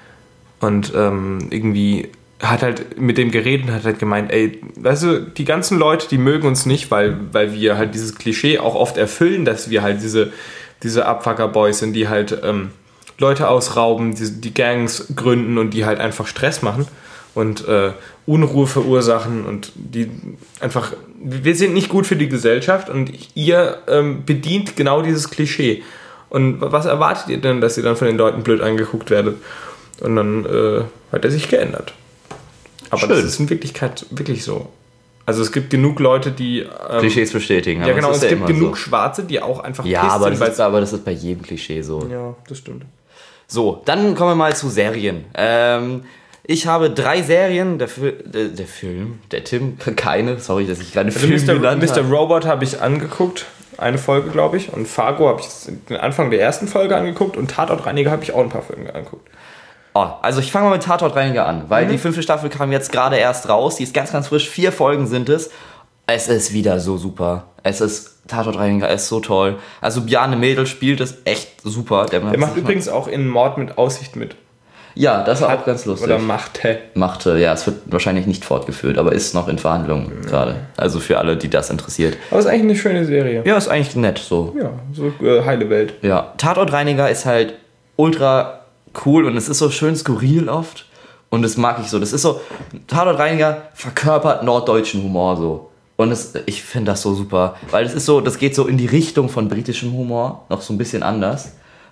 Und ähm, irgendwie hat halt mit dem geredet und hat halt gemeint, ey, weißt du, die ganzen Leute, die mögen uns nicht, weil, weil wir halt dieses Klischee auch oft erfüllen, dass wir halt diese, diese Abfucker-Boys sind, die halt ähm, Leute ausrauben, die, die Gangs gründen und die halt einfach Stress machen und äh, Unruhe verursachen und die einfach, wir sind nicht gut für die Gesellschaft und ihr ähm, bedient genau dieses Klischee. Und was erwartet ihr denn, dass ihr dann von den Leuten blöd angeguckt werdet? Und dann äh, hat er sich geändert. Aber Schön. Das ist in Wirklichkeit wirklich so. Also es gibt genug Leute, die... Ähm, Klischees bestätigen. Ja, genau. Es ja gibt genug so. Schwarze, die auch einfach ja, aber das, ist, aber das ist bei jedem Klischee so. Ja, das stimmt. So, dann kommen wir mal zu Serien. Ähm, ich habe drei Serien. Der, der, der Film, der Tim, keine. Sorry, dass ich gerade also Film Mister genannt Mister Robot habe ich angeguckt. Eine Folge, glaube ich. Und Fargo habe ich den Anfang der ersten Folge angeguckt. Und Tatortreiniger habe ich auch ein paar Folgen angeguckt. Oh, also ich fange mal mit Tatortreiniger an, weil mhm. die fünfte Staffel kam jetzt gerade erst raus, die ist ganz, ganz frisch, vier Folgen sind es. Es ist wieder so super. Es ist, Tatortreiniger ist so toll. Also Bjarne Mädel spielt es echt super. Der, Der macht übrigens auch in Mord mit Aussicht mit. Ja, das war Hat, auch ganz lustig. Oder machte. Machte, ja, es wird wahrscheinlich nicht fortgeführt, aber ist noch in Verhandlungen mhm. gerade. Also für alle, die das interessiert. Aber ist eigentlich eine schöne Serie. Ja, ist eigentlich nett so. Ja, so äh, heile Welt. Ja, Tatortreiniger ist halt ultra cool und es ist so schön skurril oft und das mag ich so. Das ist so, Tatortreiniger verkörpert norddeutschen Humor so. Und es, ich finde das so super, weil es ist so, das geht so in die Richtung von britischem Humor, noch so ein bisschen anders.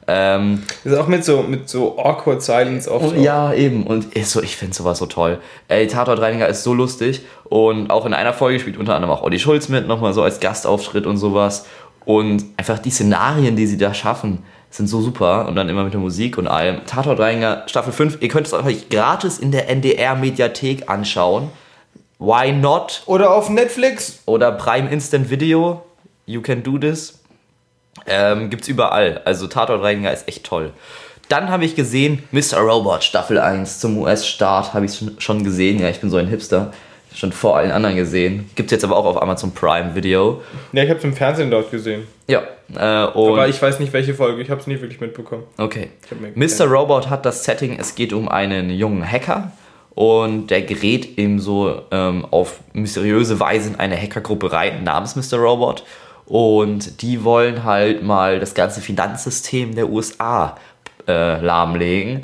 Ähm, das ist auch mit so, mit so awkward Silence oft. Ja, eben. Und ist so, ich finde sowas so toll. Ey, Tatortreiniger ist so lustig. Und auch in einer Folge spielt unter anderem auch Olli Schulz mit, nochmal so als Gastauftritt und sowas. Und einfach die Szenarien, die sie da schaffen, sind so super. Und dann immer mit der Musik und allem. Tatortreiniger Staffel fünf, ihr könnt es euch gratis in der N D R-Mediathek anschauen. Why not? Oder auf Netflix. Oder Prime Instant Video. You can do this. Ähm, gibt's überall. Also Tatortreiniger ist echt toll. Dann habe ich gesehen Mister Robot Staffel eins zum U S-Start. Habe ich schon gesehen. Ja, ich bin so ein Hipster. Schon vor allen anderen gesehen. Gibt's jetzt aber auch auf Amazon Prime Video. Ja, ich habe es im Fernsehen dort gesehen. Ja. Äh, und aber ich weiß nicht, welche Folge. Ich habe es nicht wirklich mitbekommen. Okay. Mister Robot hat das Setting, es geht um einen jungen Hacker. Und der gerät eben so ähm, auf mysteriöse Weise in eine Hackergruppe rein namens Mister Robot. Und die wollen halt mal das ganze Finanzsystem der U S A äh, lahmlegen.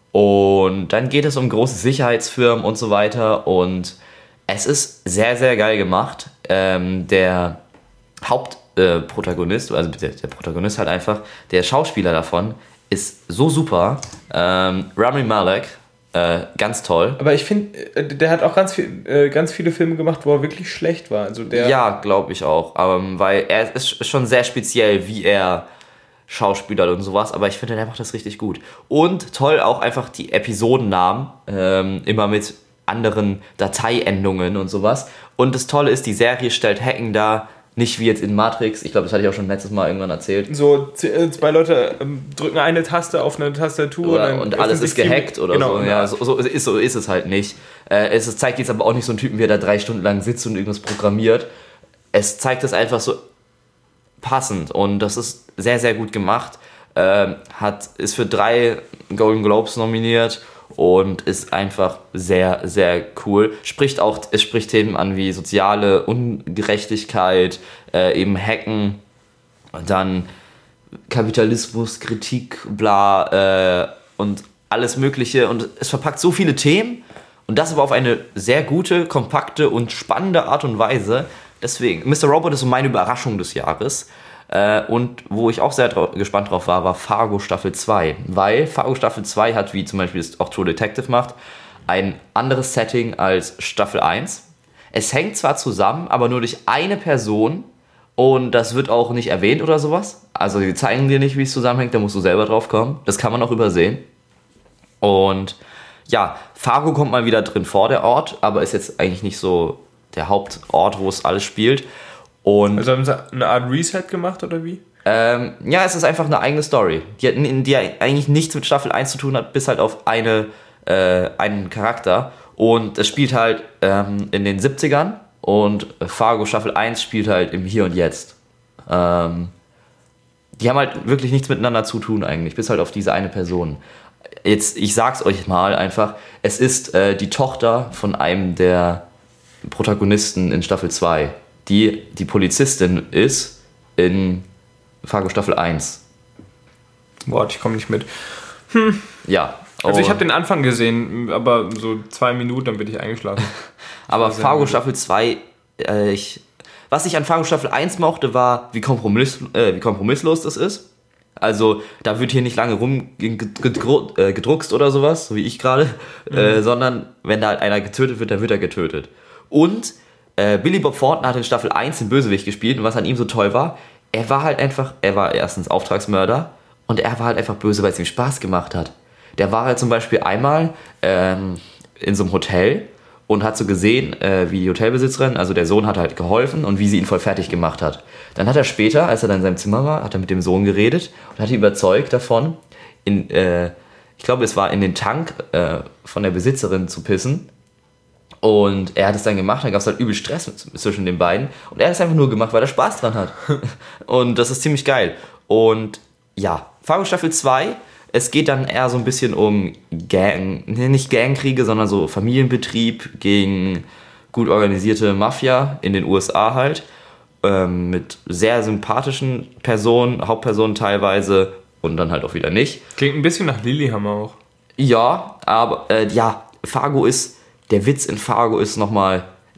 Und dann geht es um große Sicherheitsfirmen und so weiter. Und es ist sehr, sehr geil gemacht. Ähm, der Hauptprotagonist, äh, also der, der Protagonist halt einfach, der Schauspieler davon, ist so super. Ähm, Rami Malek. Äh, ganz toll. Aber ich finde, der hat auch ganz, viel, äh, ganz viele Filme gemacht, wo er wirklich schlecht war. Also der ja, glaube ich auch. Ähm, weil er ist schon sehr speziell, wie er schauspielert und sowas. Aber ich finde, der macht das richtig gut. Und toll auch einfach die Episodennamen. Ähm, immer mit anderen Dateiendungen und sowas. Und das Tolle ist, die Serie stellt Hacken dar. Nicht wie jetzt in Matrix, ich glaube, das hatte ich auch schon letztes Mal irgendwann erzählt. So, zwei Leute drücken eine Taste auf eine Tastatur oder, und, und alles ist gehackt oder genau, so. Ja, so, so, ist, so ist es halt nicht. Äh, es zeigt jetzt aber auch nicht so einen Typen, wie er da drei Stunden lang sitzt und irgendwas programmiert. Es zeigt es einfach so passend und das ist sehr, sehr gut gemacht. Ähm, hat, ist für drei Golden Globes nominiert und ist einfach sehr, sehr cool. Spricht auch, es spricht Themen an wie soziale Ungerechtigkeit, äh, eben Hacken, dann Kapitalismus, Kritik, bla äh, und alles Mögliche. Und es verpackt so viele Themen und das aber auf eine sehr gute, kompakte und spannende Art und Weise. Deswegen, Mister Robot ist so meine Überraschung des Jahres. Äh, und wo ich auch sehr dra- gespannt drauf war, war Fargo Staffel zwei. Weil Fargo Staffel zwei hat, wie zum Beispiel es auch True Detective macht, ein anderes Setting als Staffel eins. Es hängt zwar zusammen, aber nur durch eine Person und das wird auch nicht erwähnt oder sowas. Also die zeigen dir nicht, wie es zusammenhängt, da musst du selber drauf kommen. Das kann man auch übersehen. Und ja, Fargo kommt mal wieder drin vor, der Ort, aber ist jetzt eigentlich nicht so der Hauptort, wo es alles spielt. Und also haben sie eine Art Reset gemacht, oder wie? Ähm, ja, es ist einfach eine eigene Story, die, hat, die eigentlich nichts mit Staffel eins zu tun hat, bis halt auf eine, äh, einen Charakter. Und es spielt halt ähm, in den siebzigern und Fargo Staffel eins spielt halt im Hier und Jetzt. Ähm, die haben halt wirklich nichts miteinander zu tun eigentlich, bis halt auf diese eine Person. Jetzt, ich sag's euch mal einfach, es ist äh, die Tochter von einem der Protagonisten in Staffel zwei. Die die Polizistin ist in Fargo Staffel eins. Boah, ich komme nicht mit. Hm. Ja. Also ich habe den Anfang gesehen, aber so zwei Minuten, dann bin ich eingeschlafen. Aber Fargo Staffel zwei, äh, ich, was ich an Fargo Staffel eins mochte, war, wie, kompromiss, äh, wie kompromisslos das ist. Also da wird hier nicht lange rumgedruckst oder sowas, so wie ich gerade, mhm. äh, sondern wenn da halt einer getötet wird, dann wird er getötet. Und äh, Billy Bob Thornton hat in Staffel eins den Bösewicht gespielt und was an ihm so toll war, er war halt einfach, er war erstens Auftragsmörder und er war halt einfach böse, weil es ihm Spaß gemacht hat. Der war halt zum Beispiel einmal ähm, in so einem Hotel und hat so gesehen, äh, wie die Hotelbesitzerin, also der Sohn hat halt geholfen und wie sie ihn voll fertig gemacht hat. Dann hat er später, als er dann in seinem Zimmer war, hat er mit dem Sohn geredet und hat ihn überzeugt davon, in, äh, ich glaube es war in den Tank äh, von der Besitzerin zu pissen. Und er hat es dann gemacht, dann gab es halt übel Stress zwischen den beiden. Und er hat es einfach nur gemacht, weil er Spaß dran hat. Und das ist ziemlich geil. Und ja, Fargo Staffel zwei, es geht dann eher so ein bisschen um Gang, nicht Gangkriege, sondern so Familienbetrieb gegen gut organisierte Mafia in den U S A halt. Ähm, mit sehr sympathischen Personen, Hauptpersonen teilweise und dann halt auch wieder nicht. Klingt ein bisschen nach Lilyhammer auch. Ja, aber äh, ja, Fargo ist... Der Witz in Fargo ist nochmal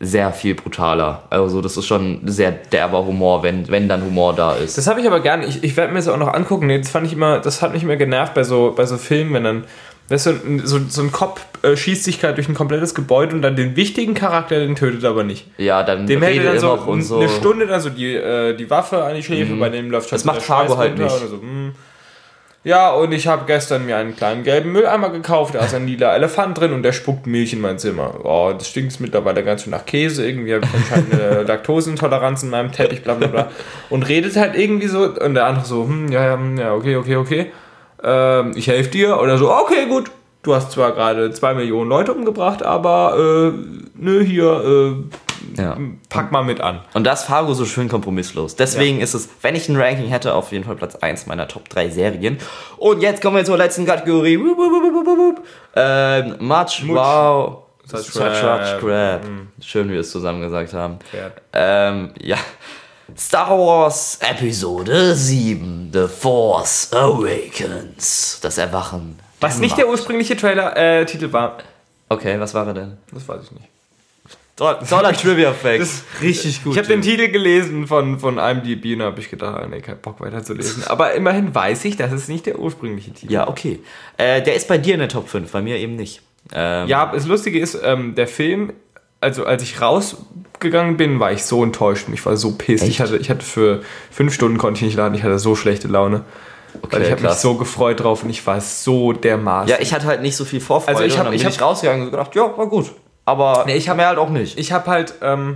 sehr viel brutaler. Also das ist schon sehr derber Humor, wenn, wenn dann Humor da ist. Das habe ich aber gerne. Ich, ich werde mir das auch noch angucken. Nee, das fand ich immer, das hat mich immer genervt bei so, bei so Filmen, wenn dann, weißt du, so, so ein Cop äh, schießt sich gerade durch ein komplettes Gebäude und dann den wichtigen Charakter, den tötet aber nicht. Ja, dann dem hält er dann so, und so eine Stunde dann so die, äh, die Waffe an die Schläfe, mhm. bei dem läuft schon das macht Fargo halt nicht. Oder so, mh. Ja, und ich habe gestern mir einen kleinen gelben Mülleimer gekauft, da ist ein lila Elefant drin und der spuckt Milch in mein Zimmer. Oh, das stinkt mittlerweile ganz schön nach Käse, irgendwie habe ich anscheinend eine Laktoseintoleranz in meinem Teppich, bla bla bla. Und redet halt irgendwie so und der andere so, hm, ja, ja, ja, okay, okay, okay. Ähm, ich helfe dir. Oder so, okay, gut. Du hast zwar gerade zwei Millionen Leute umgebracht, aber äh, nö, hier, äh, ja. pack mal mit an. Und das Fargo so schön kompromisslos. Deswegen ja. ist es, wenn ich ein Ranking hätte, auf jeden Fall Platz eins meiner Top drei Serien. Und jetzt kommen wir zur letzten Kategorie. Ähm, Much, Much Wow. Such Crap. Crap. Mhm. Schön, wie wir es zusammen gesagt haben. Ähm, ja. Star Wars Episode sieben. The Force Awakens. Das Erwachen. Was nicht der ursprüngliche Trailer, äh, Titel war. Okay, was war er denn? Das weiß ich nicht. Toller Trivia-Fact. Richtig gut. Ich habe den Titel gelesen von, von I M D B und habe ich gedacht, nee, kein Bock weiterzulesen. Aber immerhin weiß ich, dass es nicht der ursprüngliche Titel ist. Ja, okay. Äh, der ist bei dir in der Top fünf, bei mir eben nicht. Ähm, ja, das Lustige ist, ähm, der Film, also als ich rausgegangen bin, war ich so enttäuscht und ich war so pissed. Ich hatte, ich hatte für fünf Stunden konnte ich nicht laden, ich hatte so schlechte Laune. Okay, weil ich habe mich so gefreut drauf und ich war so dermaßen. Ja, ich hatte halt nicht so viel Vorfreude. Also ich habe und dann ich bin hab, ich rausgegangen und gedacht, ja, war gut. Aber nee, ich habe mehr halt auch nicht. Ich habe halt, ähm,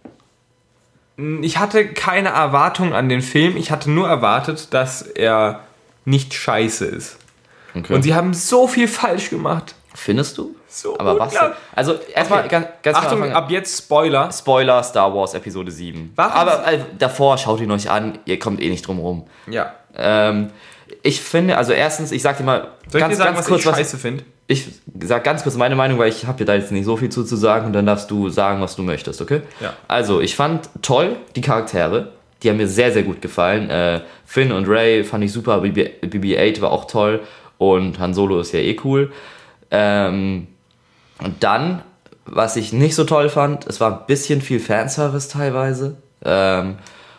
ich hatte keine Erwartung an den Film. Ich hatte nur erwartet, dass er nicht scheiße ist. Okay. Und sie haben so viel falsch gemacht. Findest du? So aber was? Also erstmal okay. ganz, ganz Achtung, ab jetzt Spoiler. Spoiler Star Wars Episode sieben. Warum? Aber äh, davor schaut ihn euch an, ihr kommt eh nicht drum rum. Ja. Ähm, ich finde, also erstens, ich sag dir mal Soll ganz, ich dir sagen, ganz was kurz, ich scheiße finde? Ich sag ganz kurz meine Meinung, weil ich habe dir da jetzt nicht so viel zu, zu sagen und dann darfst du sagen, was du möchtest, okay? Ja. Also, ich fand toll die Charaktere, die haben mir sehr, sehr gut gefallen. Äh, Finn und Rey fand ich super, B B acht war auch toll und Han Solo ist ja eh cool. Ähm, und dann, was ich nicht so toll fand, es war ein bisschen viel Fanservice teilweise. Ähm,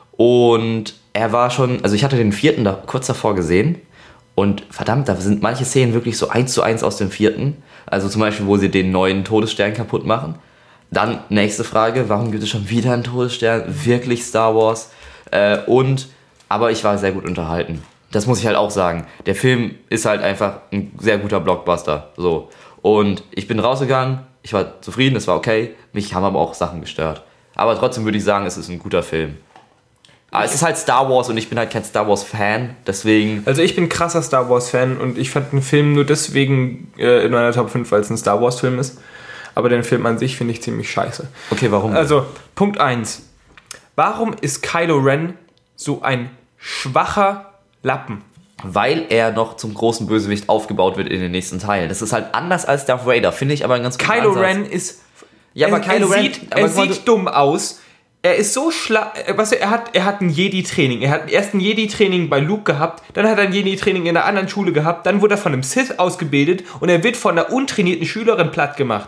und er war schon, also ich hatte den vierten da kurz davor gesehen. Und verdammt, da sind manche Szenen wirklich so eins zu eins aus dem vierten. Also zum Beispiel, wo sie den neuen Todesstern kaputt machen. Dann nächste Frage, warum gibt es schon wieder einen Todesstern? Wirklich Star Wars? Äh, und, aber ich war sehr gut unterhalten. Das muss ich halt auch sagen. Der Film ist halt einfach ein sehr guter Blockbuster. So. Und ich bin rausgegangen, ich war zufrieden, es war okay. Mich haben aber auch Sachen gestört. Aber trotzdem würde ich sagen, es ist ein guter Film. Aber es ist halt Star Wars und ich bin halt kein Star Wars Fan, deswegen... Also ich bin krasser Star Wars Fan und ich fand den Film nur deswegen äh, in meiner Top fünf, weil es ein Star Wars Film ist. Aber den Film an sich finde ich ziemlich scheiße. Okay, warum? Also, Punkt eins. Warum ist Kylo Ren so ein schwacher Lappen? Weil er noch zum großen Bösewicht aufgebaut wird in den nächsten Teilen. Das ist halt anders als Darth Vader, finde ich aber ein ganz guter Kylo Ansatz. Ren ist... Ja, aber er, Kylo er Ren... Sieht, er sieht dumm aus. Er ist so schla... Weißt du, er hat, er hat ein Jedi-Training. Er hat erst ein Jedi-Training bei Luke gehabt, dann hat er ein Jedi-Training in einer anderen Schule gehabt, dann wurde er von einem Sith ausgebildet und er wird von einer untrainierten Schülerin platt gemacht.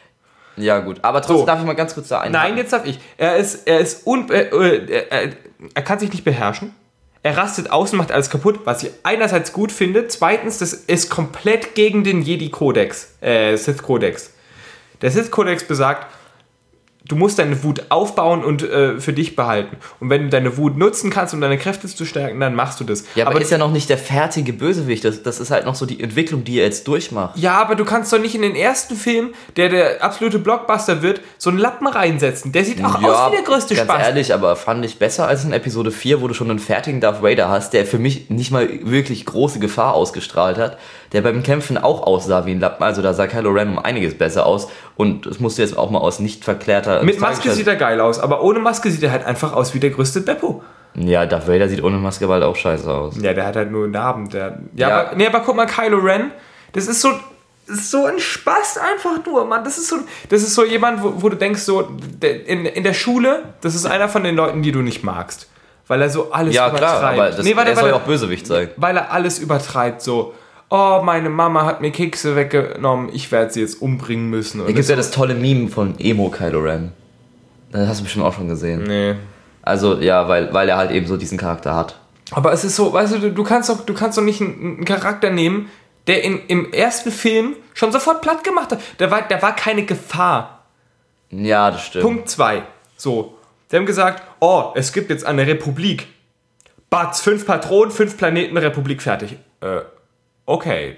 Ja gut, aber trotzdem so. Darf ich mal ganz kurz da ein. Nein, jetzt darf ich. Er ist... Er ist un, äh, äh, er, er kann sich nicht beherrschen. Er rastet aus und macht alles kaputt, was ich einerseits gut finde. Zweitens, das ist komplett gegen den Jedi-Kodex. Äh, Sith-Kodex. Der Sith-Kodex besagt, du musst deine Wut aufbauen und äh, für dich behalten. Und wenn du deine Wut nutzen kannst, um deine Kräfte zu stärken, dann machst du das. Ja, aber, aber ist ja noch nicht der fertige Bösewicht. Das, das ist halt noch so die Entwicklung, die er jetzt durchmacht. Ja, aber du kannst doch nicht in den ersten Film, der der absolute Blockbuster wird, so einen Lappen reinsetzen. Der sieht auch ja, aus wie der größte ganz Spaß. Ganz ehrlich, aber fand ich besser als in Episode vier, wo du schon einen fertigen Darth Vader hast, der für mich nicht mal wirklich große Gefahr ausgestrahlt hat, der beim Kämpfen auch aussah wie ein Lappen. Also da sah Kylo Ren um einiges besser aus. Und das musst du jetzt auch mal aus nicht verklärter... Mit Maske sieht er geil aus, aber ohne Maske sieht er halt einfach aus wie der größte Beppo. Ja, Darth Vader sieht ohne Maske bald auch scheiße aus. Ja, der hat halt nur Narben. Der, ja, ja. Aber, nee, aber guck mal, Kylo Ren, das ist so... Das ist so ein Spaß einfach nur, Mann. Das ist so, das ist so jemand, wo, wo du denkst, so in, in der Schule, das ist einer von den Leuten, die du nicht magst. Weil er so alles ja, übertreibt. Ja, klar, aber das, nee, weil er er, soll ja auch Bösewicht sein. Weil er alles übertreibt, so... Oh, meine Mama hat mir Kekse weggenommen, ich werde sie jetzt umbringen müssen. Da gibt es ja das tolle Meme von Emo Kylo Ren. Das hast du bestimmt auch schon gesehen. Nee. Also, ja, weil, weil er halt eben so diesen Charakter hat. Aber es ist so, weißt du, du kannst doch, du kannst doch nicht einen, einen Charakter nehmen, der in, im ersten Film schon sofort platt gemacht hat. Da war, da war keine Gefahr. Ja, das stimmt. Punkt zwei. So. Die haben gesagt, oh, es gibt jetzt eine Republik. Batz, fünf Patronen, fünf Planeten, Republik fertig. Äh, okay.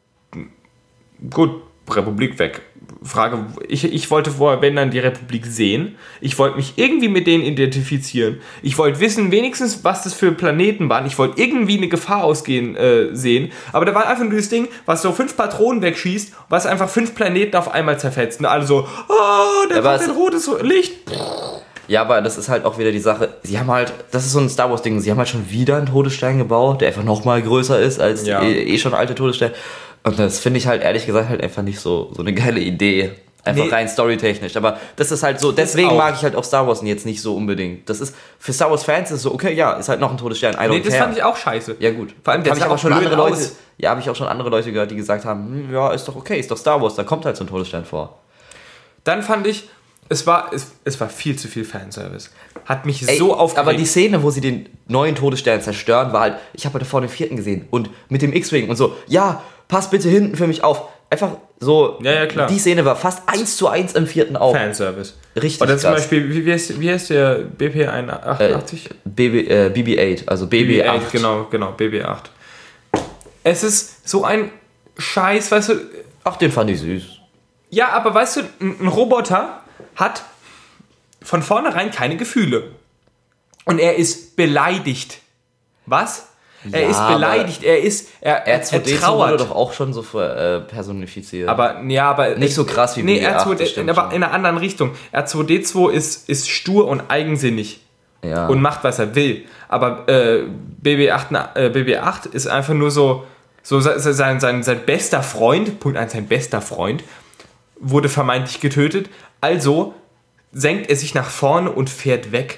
Gut, Republik weg. Frage, ich, ich wollte vorher, wenn dann die Republik sehen. Ich wollte mich irgendwie mit denen identifizieren. Ich wollte wissen, wenigstens, was das für Planeten waren. Ich wollte irgendwie eine Gefahr ausgehen äh, sehen. Aber da war einfach nur das Ding, was so fünf Patronen wegschießt, was einfach fünf Planeten auf einmal zerfetzt. Und alle so, oh, der hat ein rotes Licht. Ja, aber das ist halt auch wieder die Sache, sie haben halt, das ist so ein Star Wars Ding, sie haben halt schon wieder einen Todesstern gebaut, der einfach nochmal größer ist als ja. eh, eh schon alte Todesstern. Und das finde ich halt ehrlich gesagt halt einfach nicht so, so eine geile Idee. Einfach nee. rein storytechnisch. Aber das ist halt so, deswegen auch. mag ich halt auch Star Wars jetzt nicht so unbedingt. Das ist, für Star Wars Fans ist so, okay, ja, ist halt noch ein Todesstern, I don't Nee, das care. fand ich auch scheiße. Ja gut. Vor allem, der habe ich aber schon andere aus. Leute, ja, habe ich auch schon andere Leute gehört, die gesagt haben, hm, ja, ist doch okay, ist doch Star Wars, da kommt halt so ein Todesstern vor. Dann fand ich, es war, es, es war viel zu viel Fanservice. Hat mich Ey, so aufgeregt. Aber die Szene, wo sie den neuen Todesstern zerstören, war halt, ich habe heute vorne den vierten gesehen und mit dem X-Wing und so, ja, pass bitte hinten für mich auf. Einfach so, ja, ja, klar. Die Szene war fast eins zu eins im vierten auch. Fanservice. Richtig Oder krass. zum Beispiel, wie, wie, heißt, wie heißt der B P einundachtzig? Äh, B B, äh, B B acht, also B B acht. B B acht, genau, genau, B B acht. Es ist so ein Scheiß, weißt du. Ach, den fand ich süß. Ja, aber weißt du, ein, ein Roboter hat von vornherein keine Gefühle. Und er ist beleidigt. Was? Er ja, ist beleidigt, er ist, er, R zwei D zwei er trauert. wurde doch auch schon so äh, personifiziert. Aber, ja, aber... Nicht so krass wie nee, B B acht. R zwei D, aber schon. In einer anderen Richtung. R zwei D zwei ist, ist stur und eigensinnig. Ja. Und macht, was er will. Aber äh, B B acht, äh, B B acht ist einfach nur so, so sein, sein, sein bester Freund, Punkt eins, sein bester Freund, wurde vermeintlich getötet. Also senkt er sich nach vorne und fährt weg.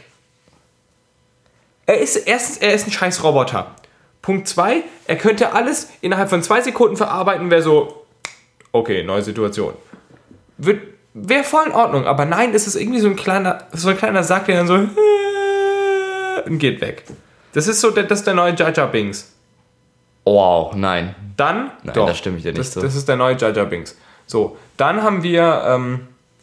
Er ist, erstens, er ist ein scheiß Roboter. Punkt zwei, er könnte alles innerhalb von zwei Sekunden verarbeiten, wäre so, okay, neue Situation. Wäre voll in Ordnung, aber nein, es ist irgendwie so ein kleiner, so ein kleiner Sack, der dann so und geht weg. Das ist so, das ist der neue Jar Jar Binks. Wow, nein. Dann, nein, doch, da stimme ich dir nicht das, so. Das ist der neue Jar Jar Binks. So, dann haben wir, ähm,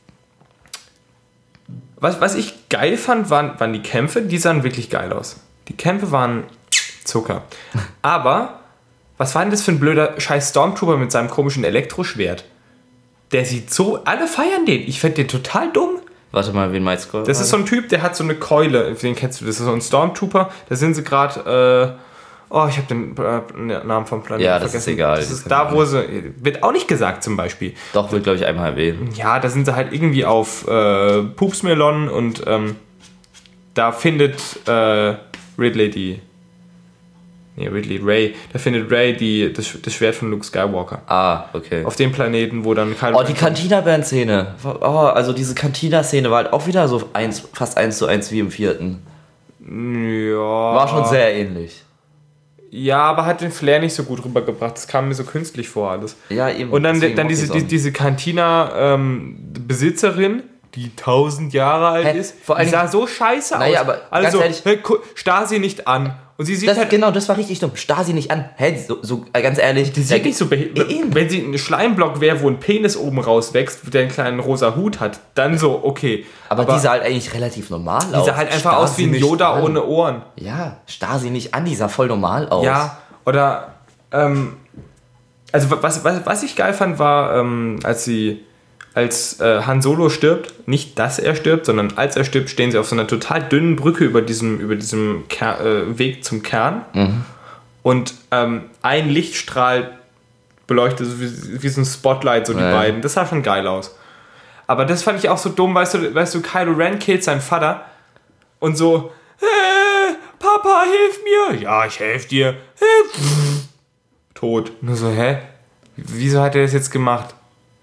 was, was ich geil fand, waren, waren die Kämpfe, die sahen wirklich geil aus. Die Kämpfe waren Zucker. Aber, was war denn das für ein blöder scheiß Stormtrooper mit seinem komischen Elektroschwert? Der sieht so, alle feiern den. Ich fand den total dumm. Warte mal, wen meinst du? Das ist so ein Typ, der hat so eine Keule, den kennst du, das ist so ein Stormtrooper, da sind sie gerade, äh, oh, ich habe den äh, Namen vom Planeten ja, das vergessen. Ist egal. Das ist da, wo sie, wird auch nicht gesagt zum Beispiel. Doch, wird glaube ich einmal erwähnt. Ja, da sind sie halt irgendwie auf äh, Pupsmelon und ähm, da findet äh, Ridley die, nee, Ridley, Ray, da findet Ray die, das, das Schwert von Luke Skywalker. Ah, okay. Auf dem Planeten, wo dann Kylo Oh, die Cantina-Band-Szene. Oh, also diese Cantina-Szene war halt auch wieder so eins, fast eins zu eins wie im vierten. Ja. War schon sehr ähnlich. Ja, aber hat den Flair nicht so gut rübergebracht. Das kam mir so künstlich vor alles. Ja, eben. Und dann, dann diese, die, diese Cantina-Besitzerin, ähm, die tausend Jahre alt Hä? ist, Vor die sah so scheiße naja, aus. aber also, ganz ehrlich, hey, starr sie nicht an. Und sie sieht das, halt, genau, das war richtig dumm. Starr sie nicht an. Hä, so, so äh, ganz ehrlich. die sieht nicht so behindert. Wenn sie ein Schleimblock wäre, wo ein Penis oben rauswächst, der einen kleinen rosa Hut hat, dann so, okay. Aber, aber die sah halt eigentlich relativ normal aus. Die sah halt einfach starr aus wie ein Yoda an. ohne Ohren. Ja, starr sie nicht an, die sah voll normal aus. Ja, oder, ähm, also was, was, was ich geil fand, war, ähm, als sie, als äh, Han Solo stirbt, nicht dass er stirbt, sondern als er stirbt, stehen sie auf so einer total dünnen Brücke über diesem, über diesem Ker- äh, Weg zum Kern. Mhm. Und ähm, ein Lichtstrahl beleuchtet, so wie, wie so ein Spotlight, so die ja. beiden. Das sah schon geil aus. Aber das fand ich auch so dumm, weißt du, weißt du, Kylo Ren killt seinen Vater und so, äh, Papa, hilf mir. Ja, ich helf dir. Hilf. Tot. Nur so, hä? Wieso hat er das jetzt gemacht?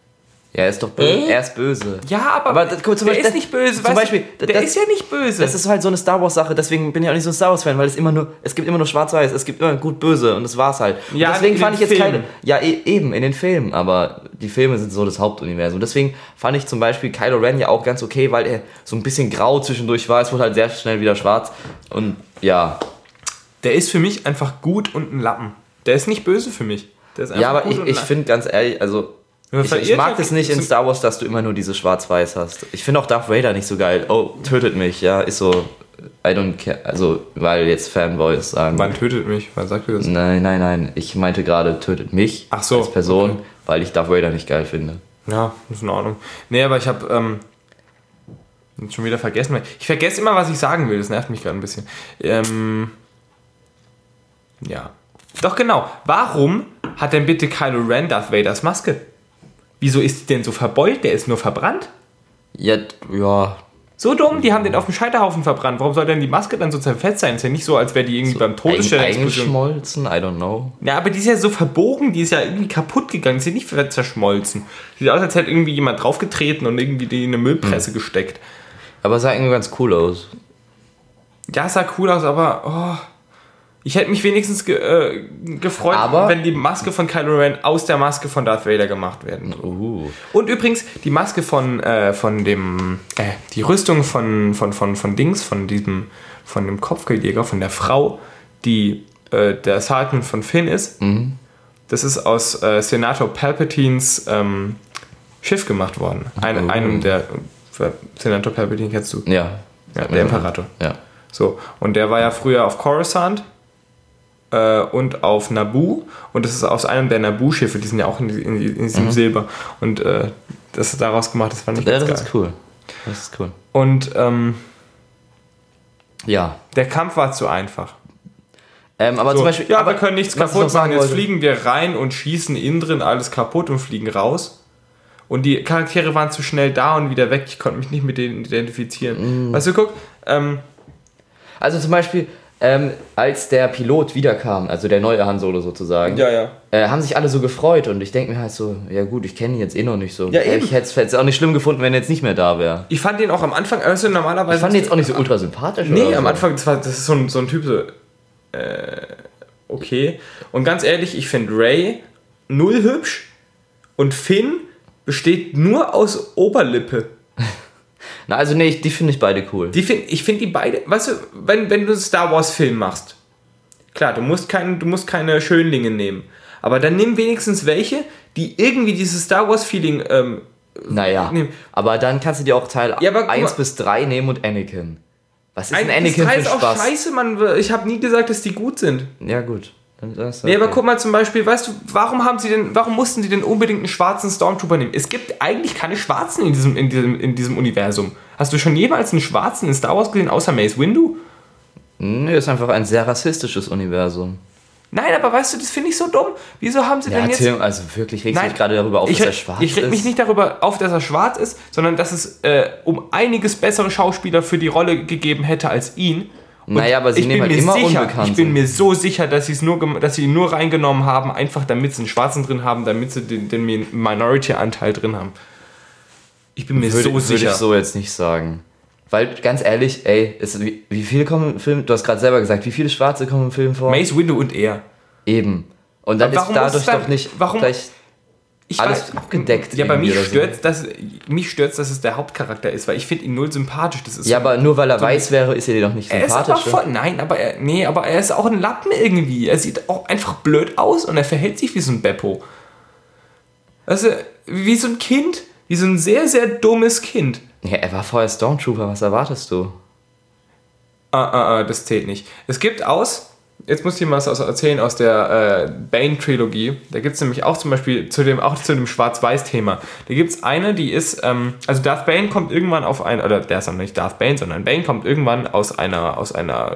Ja, er ist doch böse. Äh? Er ist böse. Ja, aber, aber das, guck, zum der Beispiel, ist nicht böse. Zum weißt Beispiel, du, der das, ist ja nicht böse. Das ist halt so eine Star Wars Sache, deswegen bin ich auch nicht so ein Star Wars Fan, weil es immer nur, es gibt immer nur schwarz-weiß, es gibt immer gut böse und das war's halt. Und ja, deswegen fand ich jetzt Filmen. keine, ja e- eben in den Filmen, aber die Filme sind so das Hauptuniversum. Deswegen fand ich zum Beispiel Kylo Ren ja auch ganz okay, weil er so ein bisschen grau zwischendurch war, es wurde halt sehr schnell wieder schwarz und ja. Der ist für mich einfach gut und ein Lappen. Der ist nicht böse für mich. Der ist einfach Ja, aber gut ich, und ich finde ganz ehrlich, also ich, ich mag das nicht in Star Wars, dass du immer nur diese Schwarz-Weiß hast. Ich finde auch Darth Vader nicht so geil. Oh, tötet mich, ja, ist so, I don't care, also, weil jetzt Fanboys sagen. Wann tötet mich? Wann sagt ihr das? Nein, nein, nein, ich meinte gerade, tötet mich Ach so, als Person, okay. weil ich Darth Vader nicht geil finde. Ja, ist in Ordnung. Nee, aber ich habe ähm, schon wieder vergessen. Ich vergesse immer, was ich sagen will. Das nervt mich gerade ein bisschen. Ähm, ja. Doch genau. Warum hat denn bitte Kylo Ren Darth Vaders Maske? Wieso ist die denn so verbeult? Der ist nur verbrannt. Ja, ja. So dumm, die haben den auf dem Scheiterhaufen verbrannt. Warum soll denn die Maske dann so zerfetzt sein? Ist ja nicht so, als wäre die irgendwie so beim Todesstern eingeschmolzen, I don't know. Ja, aber die ist ja so verbogen, die ist ja irgendwie kaputt gegangen, die ist ja nicht zerschmolzen. Sieht aus, als hätte irgendwie jemand draufgetreten und irgendwie die in eine Müllpresse hm. gesteckt. Aber sah irgendwie ganz cool aus. Ja, es sah cool aus, aber oh, ich hätte mich wenigstens ge, äh, gefreut, aber wenn die Maske von Kylo Ren aus der Maske von Darth Vader gemacht werden. Uh. Und übrigens, die Maske von, äh, von dem, äh, die Rüstung von, von, von, von Dings, von diesem, von dem Kopfgeldjäger, von der Frau, die äh, der Sergeant von Finn ist, mhm. das ist aus äh, Senator Palpatines ähm, Schiff gemacht worden. Ein, uh. Einem der, Senator Palpatine kennst du? Ja. Ja, der Imperator. Ja. So, und der war ja früher auf Coruscant äh, und auf Naboo und das ist aus einem der Naboo-Schiffe, die sind ja auch in, in, in diesem mhm. Silber und äh, das ist daraus gemacht, das fand ich ja, ganz das geil. ist cool. Das ist cool. Und ähm, ja. Der Kampf war zu einfach. Ähm, aber so, zum Beispiel, ja, aber wir können nichts kaputt machen, jetzt fliegen wir rein und schießen innen drin alles kaputt und fliegen raus. Und die Charaktere waren zu schnell da und wieder weg. Ich konnte mich nicht mit denen identifizieren. Mm. Weißt du, guck. Ähm, also zum Beispiel, ähm, als der Pilot wiederkam, also der neue Han Solo sozusagen, ja, ja. Äh, haben sich alle so gefreut. Und ich denke mir halt so, ja gut, ich kenne ihn jetzt eh noch nicht so. Ja, eben. Ich hätte es auch nicht schlimm gefunden, wenn er jetzt nicht mehr da wäre. Ich fand den auch am Anfang, also normalerweise... Ich fand den jetzt auch nicht so ultra sympathisch. Nee, oder am so. Anfang, das, war, das ist so ein, so ein Typ, so... Äh, okay. Und ganz ehrlich, ich finde Rey null hübsch und Finn besteht nur aus Oberlippe. Na, also nee, die finde ich beide cool. Die find, ich finde die beide, weißt du, wenn, wenn du einen Star Wars Film machst, klar, du musst, kein, du musst keine Schönlinge nehmen, aber dann nimm wenigstens welche, die irgendwie dieses Star Wars Feeling ähm, naja, nehmen. Aber dann kannst du dir auch Teil ja, eins bis drei nehmen und Anakin. Was ist ein ein Anakin für für Spaß? Auch scheiße, Mann, ich habe nie gesagt, dass die gut sind. Ja gut. Das nee, okay. aber guck mal zum Beispiel, weißt du, warum haben sie denn, warum mussten sie denn unbedingt einen schwarzen Stormtrooper nehmen? Es gibt eigentlich keine Schwarzen in diesem, in diesem, in diesem Universum. Hast du schon jemals einen Schwarzen in Star Wars gesehen, außer Mace Windu? Nee, ist einfach ein sehr rassistisches Universum. Nein, aber weißt du, das finde ich so dumm. Wieso haben sie ja, denn jetzt... Tim, also wirklich regst du dich gerade darüber auf, ich, dass er schwarz ich reg ist? Ich mich nicht darüber auf, dass er schwarz ist, sondern dass es äh, um einiges bessere Schauspieler für die Rolle gegeben hätte als ihn. Und naja, aber sie nehmen halt immer sicher, Unbekannte. Ich bin mir so sicher, dass, nur, dass sie ihn nur reingenommen haben, einfach damit sie einen Schwarzen drin haben, damit sie den, den Minority-Anteil drin haben. Ich bin mir würde, so sicher. Würde ich so jetzt nicht sagen. Weil, ganz ehrlich, ey, ist, wie, wie viele kommen im Film, du hast gerade selber gesagt, wie viele Schwarze kommen im Film vor? Mace Windu und er. Eben. Und dann ist dadurch dann, doch nicht warum, gleich ich alles weiß, abgedeckt. Ja, bei mich so. stört dass mich stört dass es der Hauptcharakter ist, weil ich finde ihn null sympathisch. Das ist ja, so, aber nur weil er so weiß wäre, ist er dir doch nicht er sympathisch. Ist aber voll, nein, aber er, nee, aber er ist auch ein Lappen irgendwie. Er sieht auch einfach blöd aus und er verhält sich wie so ein Beppo. Also, wie so ein Kind, wie so ein sehr, sehr dummes Kind. Ja, er war vorher Stormtrooper, was erwartest du? Ah, ah, ah, das zählt nicht. Es gibt aus... Jetzt muss ich mal was erzählen aus der äh, Bane-Trilogie. Da gibt es nämlich auch zum Beispiel zu dem, auch zu dem Schwarz-Weiß-Thema. Da gibt es eine, die ist, ähm, also Darth Bane kommt irgendwann auf ein, oder der ist dann nicht Darth Bane, sondern Bane kommt irgendwann aus einer, aus einer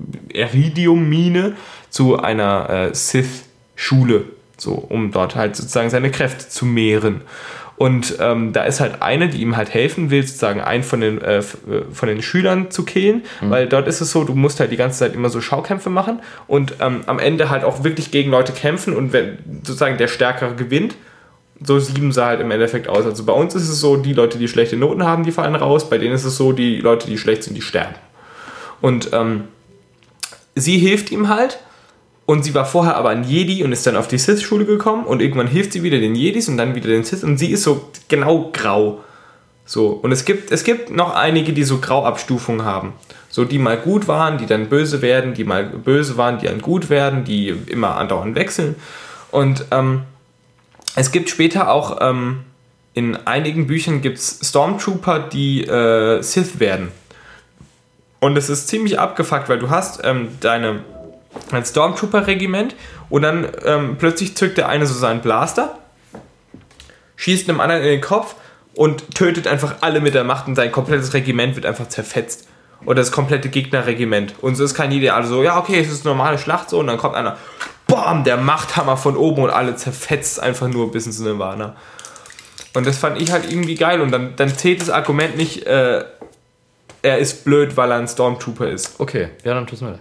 Iridium-Mine zu einer äh, Sith-Schule, so, um dort halt sozusagen seine Kräfte zu mehren. Und ähm, da ist halt eine, die ihm halt helfen will, sozusagen einen von den, äh, von den Schülern zu killen, mhm. weil dort ist es so, du musst halt die ganze Zeit immer so Schaukämpfe machen und ähm, am Ende halt auch wirklich gegen Leute kämpfen und wenn sozusagen der Stärkere gewinnt So sieben sah halt im Endeffekt aus. Also bei uns ist es so, die Leute, die schlechte Noten haben, die fallen raus. Bei denen ist es so, die Leute, die schlecht sind, die sterben. Und ähm, sie hilft ihm halt. Und sie war vorher aber ein Jedi und ist dann auf die Sith-Schule gekommen. Und irgendwann hilft sie wieder den Jedis und dann wieder den Sith. Und sie ist so genau grau. So. Und es gibt, es gibt noch einige, die so Grauabstufungen haben. So, die mal gut waren, die dann böse werden. Die mal böse waren, die dann gut werden. Die immer andauernd wechseln. Und ähm, es gibt später auch, ähm, in einigen Büchern gibt es Stormtrooper, die äh, Sith werden. Und es ist ziemlich abgefuckt, weil du hast ähm, deine, ein Stormtrooper-Regiment und dann ähm, plötzlich zückt der eine so seinen Blaster, schießt einem anderen in den Kopf und tötet einfach alle mit der Macht und sein komplettes Regiment wird einfach zerfetzt. Oder das komplette Gegnerregiment. Und so ist keine Idee. Also so, ja, okay, es ist eine normale Schlacht so und dann kommt einer, bam, der Machthammer von oben und alle zerfetzt einfach nur bis ins Nirvana. Und das fand ich halt irgendwie geil. Und dann, dann zählt das Argument nicht, äh, er ist blöd, weil er ein Stormtrooper ist. Okay, ja, dann tut's mir leid.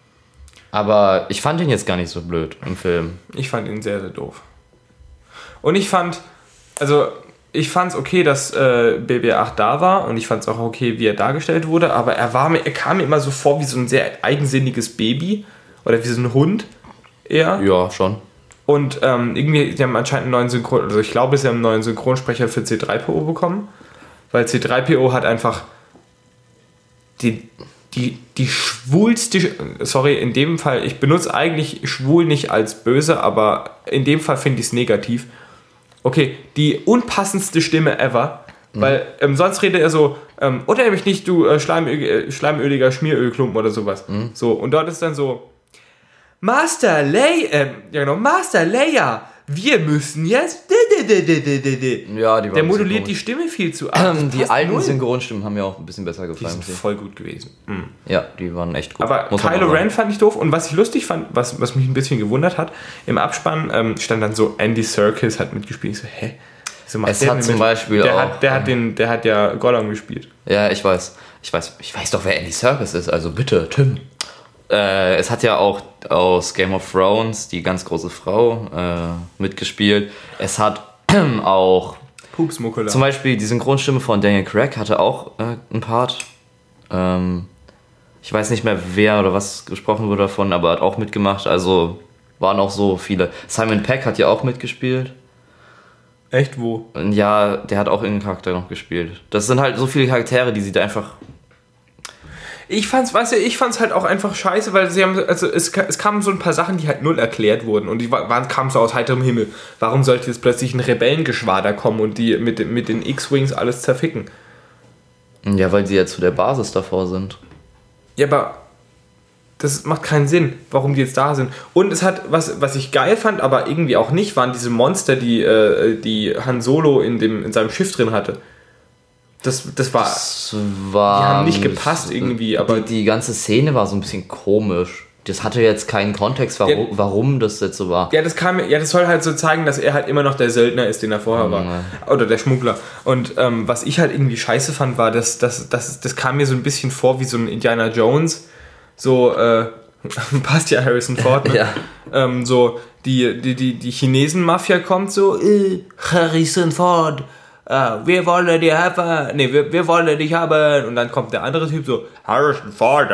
Aber ich fand ihn jetzt gar nicht so blöd im Film. Ich fand ihn sehr, sehr doof. Und ich fand, also ich fand es okay, dass äh, B B acht da war und ich fand es auch okay, wie er dargestellt wurde, aber er, war mir, er kam mir immer so vor wie so ein sehr eigensinniges Baby oder wie so ein Hund eher. Ja, schon. Und ähm, irgendwie, die haben anscheinend einen neuen Synchron, also ich glaube, sie haben einen neuen Synchronsprecher für C drei P O bekommen, weil C drei P O hat einfach die, die, die schwulste, sorry, in dem Fall, ich benutze eigentlich schwul nicht als böse, aber in dem Fall finde ich es negativ. Okay, die unpassendste Stimme ever, mhm. weil ähm, sonst redet er so, ähm, oder nämlich nicht, du äh, Schleimöl, äh, schleimöliger Schmierölklumpen oder sowas. Mhm. So, und dort ist dann so, Master Leia, äh, ja genau, Master Leia, wir müssen jetzt. Ja, die war Der moduliert die Stimme viel zu ab. Ähm, die alten null. Synchronstimmen haben mir auch ein bisschen besser gefallen. Die sind voll gut gewesen. Mhm. Ja, die waren echt gut. Aber Muss Kylo Ren fand ich doof. Und was ich lustig fand, was, was mich ein bisschen gewundert hat, im Abspann ähm, stand dann so, Andy Serkis hat mitgespielt. Ich so, hä? So, es hat zum mit? Beispiel der auch... Hat, der, ähm, hat den, der hat ja Gollum gespielt. Ja, ich weiß. Ich weiß, ich weiß doch, wer Andy Serkis ist. Also bitte, Tim. Äh, es hat ja auch aus Game of Thrones die ganz große Frau äh, mitgespielt. Es hat auch Pupsmuckler. Zum Beispiel die Synchronstimme von Daniel Craig hatte auch äh, einen Part. Ähm, ich weiß nicht mehr, wer oder was gesprochen wurde davon, aber hat auch mitgemacht. Also waren auch so viele. Simon Pegg hat ja auch mitgespielt. Echt, wo? Ja, der hat auch irgendeinen Charakter noch gespielt. Das sind halt so viele Charaktere, die sie da einfach... Ich fand's, weißt du, ich fand's halt auch einfach scheiße, weil sie haben, also es, es kamen so ein paar Sachen, die halt null erklärt wurden und die waren, kamen so aus heiterem Himmel. Warum sollte jetzt plötzlich ein Rebellengeschwader kommen und die mit, mit den X-Wings alles zerficken? Ja, weil sie ja zu der Basis davor sind. Ja, aber das macht keinen Sinn, warum die jetzt da sind. Und es hat, was, was ich geil fand, aber irgendwie auch nicht, waren diese Monster, die, äh, die Han Solo in, dem, in seinem Schiff drin hatte. Das, das war, das war... Die haben nicht gepasst irgendwie, aber... Die, die ganze Szene war so ein bisschen komisch. Das hatte jetzt keinen Kontext, warum, ja, warum das jetzt so war. Ja, das kam, ja, das soll halt so zeigen, dass er halt immer noch der Söldner ist, den er vorher mhm. war. Oder der Schmuggler. Und ähm, was ich halt irgendwie scheiße fand, war, dass, dass, dass das kam mir so ein bisschen vor wie so ein Indiana Jones. So, äh, passt ja Harrison Ford, ne? Ja. Ähm, so, die, die, die, die Chinesen-Mafia kommt so, äh, Harrison Ford, Uh, wir wollen dich haben, nee, wir, wir wollen dich haben. Und dann kommt der andere Typ so, Harrison Ford,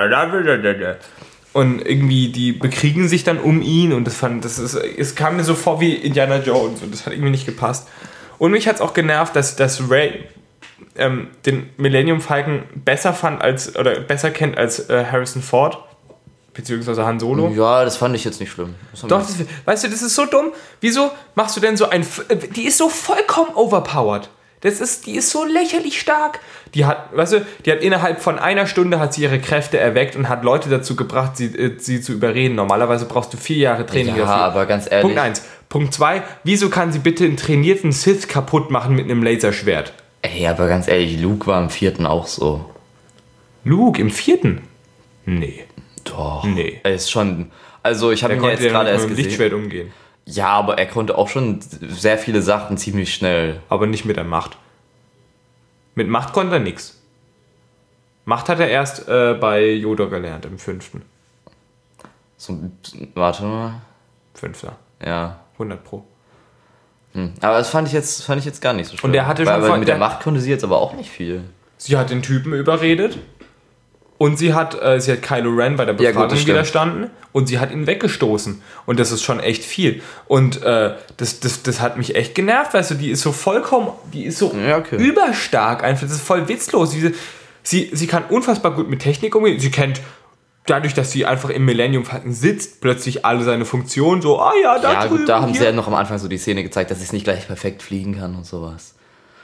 und irgendwie die bekriegen sich dann um ihn und das fand, das ist, es kam mir so vor wie Indiana Jones und das hat irgendwie nicht gepasst. Und mich hat es auch genervt, dass, dass Rey ähm, den Millennium Falcon besser fand als, oder besser kennt als äh, Harrison Ford. Beziehungsweise Han Solo. Ja, das fand ich jetzt nicht schlimm. Doch, das, weißt du, das ist so dumm. Wieso machst du denn so ein... Die ist so vollkommen overpowered. Das ist, die ist so lächerlich stark. Die hat, weißt du, die hat innerhalb von einer Stunde hat sie ihre Kräfte erweckt und hat Leute dazu gebracht, sie, äh, sie zu überreden. Normalerweise brauchst du vier Jahre Training ja, dafür. Ja, aber ganz ehrlich. Punkt eins. Punkt zwei. Wieso kann sie bitte einen trainierten Sith kaputt machen mit einem Laserschwert? Ey, aber ganz ehrlich, Luke war im vierten auch so. Luke im vierten? Nee. Doch. Nee. Er ist schon... Also ich habe ihn ja jetzt gerade erst gesehen. Mit dem Lichtschwert umgehen. Ja, aber er konnte auch schon sehr viele Sachen ziemlich schnell. Aber nicht mit der Macht. Mit Macht konnte er nichts. Macht hat er erst äh, bei Yoda gelernt, im fünften. So, warte mal. Fünfter. Ja. hundert Pro. Hm. Aber das fand ich jetzt, fand ich jetzt gar nicht so schlimm. Und der hatte weil, schon weil von- mit der der- Macht konnte sie jetzt aber auch nicht viel. Sie hat den Typen überredet und sie hat, äh, sie hat Kylo Ren bei der Ja, gut, Befragung das stimmt. widerstanden und sie hat ihn weggestoßen. Und das ist schon echt viel. Und äh, das, das, das hat mich echt genervt, weißt du, die ist so vollkommen, die ist so Ja, okay. überstark einfach. Das ist voll witzlos. Diese, sie, sie kann unfassbar gut mit Technik umgehen. Sie kennt dadurch, dass sie einfach im Millennium Falcon sitzt, plötzlich alle seine Funktionen so, ah ja, da Ja, drüben, gut, da haben hier. sie ja noch am Anfang so die Szene gezeigt, dass sie es nicht gleich perfekt fliegen kann und sowas.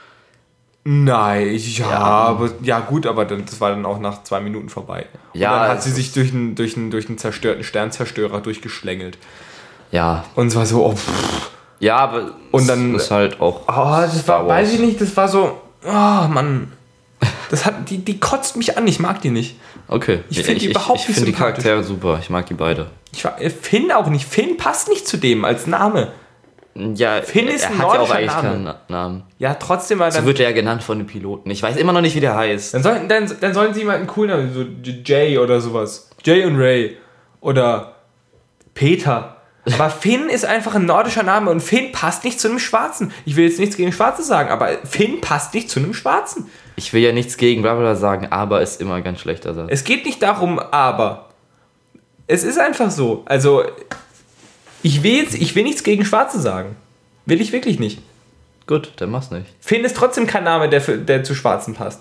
Nein, ja, Ja. aber ja gut, aber dann, das war dann auch nach zwei Minuten vorbei. Und Ja, dann hat es sie ist- sich durch einen, durch, einen, durch einen zerstörten Sternzerstörer durchgeschlängelt. Ja. Und es war so, oh, pff. Ja, aber Und dann- es ist halt auch. oh das Star war, Wars. weiß ich nicht, das war so, oh Mann. Das hat, die, die kotzt mich an, ich mag die nicht. Okay. Ich find die ich, überhaupt ich nicht finde die sympathisch. Charaktere super. Ich mag die beide. Ich war, äh, Finn auch nicht. Finn passt nicht zu dem als Name. Ja, Finn ist er ein hat ja auch nordischer eigentlich Name. keinen Na- Namen. Ja, trotzdem mal So dann, wird er ja genannt von den Piloten. Ich weiß immer noch nicht, wie der heißt. dann, sollten, dann, dann sollen sie mal einen coolen Namen, so Jay oder sowas. Jay und Ray. Oder Peter. Aber Finn ist einfach ein nordischer Name und Finn passt nicht zu einem Schwarzen. Ich will jetzt nichts gegen Schwarze sagen, aber Finn passt nicht zu einem Schwarzen. Ich will ja nichts gegen Blablabla sagen, aber ist immer ein ganz schlechter Satz. Es geht nicht darum, aber. Es ist einfach so. Also, ich will jetzt, ich will nichts gegen Schwarze sagen. Will ich wirklich nicht. Gut, dann mach's nicht. Finn ist trotzdem kein Name, der, für, der zu Schwarzen passt.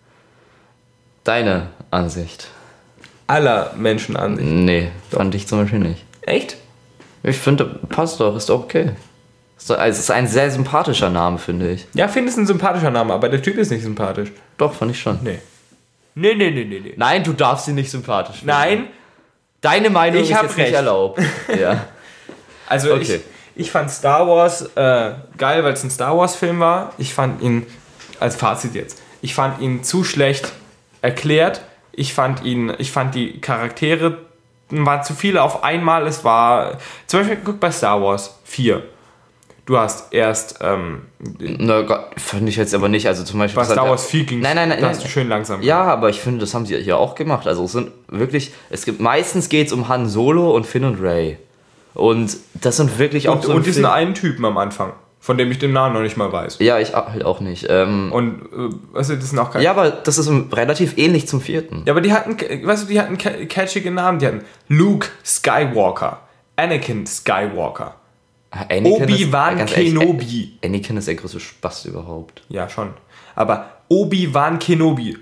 Deine Ansicht. Aller Menschen an sich. Nee, fand ich zum Beispiel nicht. Echt? Ich finde, passt doch, ist doch okay. Ist doch- Also, es ist ein sehr sympathischer Name, finde ich. Ja, Finn ist ein sympathischer Name, aber der Typ ist nicht sympathisch. Doch, fand ich schon. Nee. Nee, nee, nee, nee, nee. Nein, du darfst ihn nicht sympathisch finden. Nein, Deine Meinung Ich ist hab jetzt recht. nicht erlaubt. Ja. also Okay. ich, ich fand Star Wars äh, geil, weil es ein Star Wars Film war. Ich fand ihn, als Fazit jetzt, ich fand ihn zu schlecht erklärt. Ich fand ihn, ich fand die Charaktere waren zu viele auf einmal. Es war, zum Beispiel, guck bei Star Wars vier. Du hast erst, ähm, Na Gott, fand ich jetzt aber nicht. Also zum Beispiel. bei das hat Star ja- Wars vier ging Nein, nein, nein. da hast nein. du schön langsam Ja, aber ich finde, das haben sie hier auch gemacht. Also es sind wirklich, es gibt meistens geht es um Han Solo und Finn und Rey. Und das sind wirklich auch Und, so und ein diesen Film- einen Typen am Anfang, von dem ich den Namen noch nicht mal weiß. Ja, ich halt auch nicht. Ähm, Und, äh, weißt du, das sind auch keine. ja, aber das ist relativ ähnlich zum vierten. Ja, aber die hatten, weißt du, die hatten ca- catchige Namen. Die hatten Luke Skywalker, Anakin Skywalker, Anakin ist- Obi-Wan ganz ehrlich, Kenobi. Anakin ist der größte Spaß überhaupt. Ja, schon. Aber Obi-Wan Kenobi,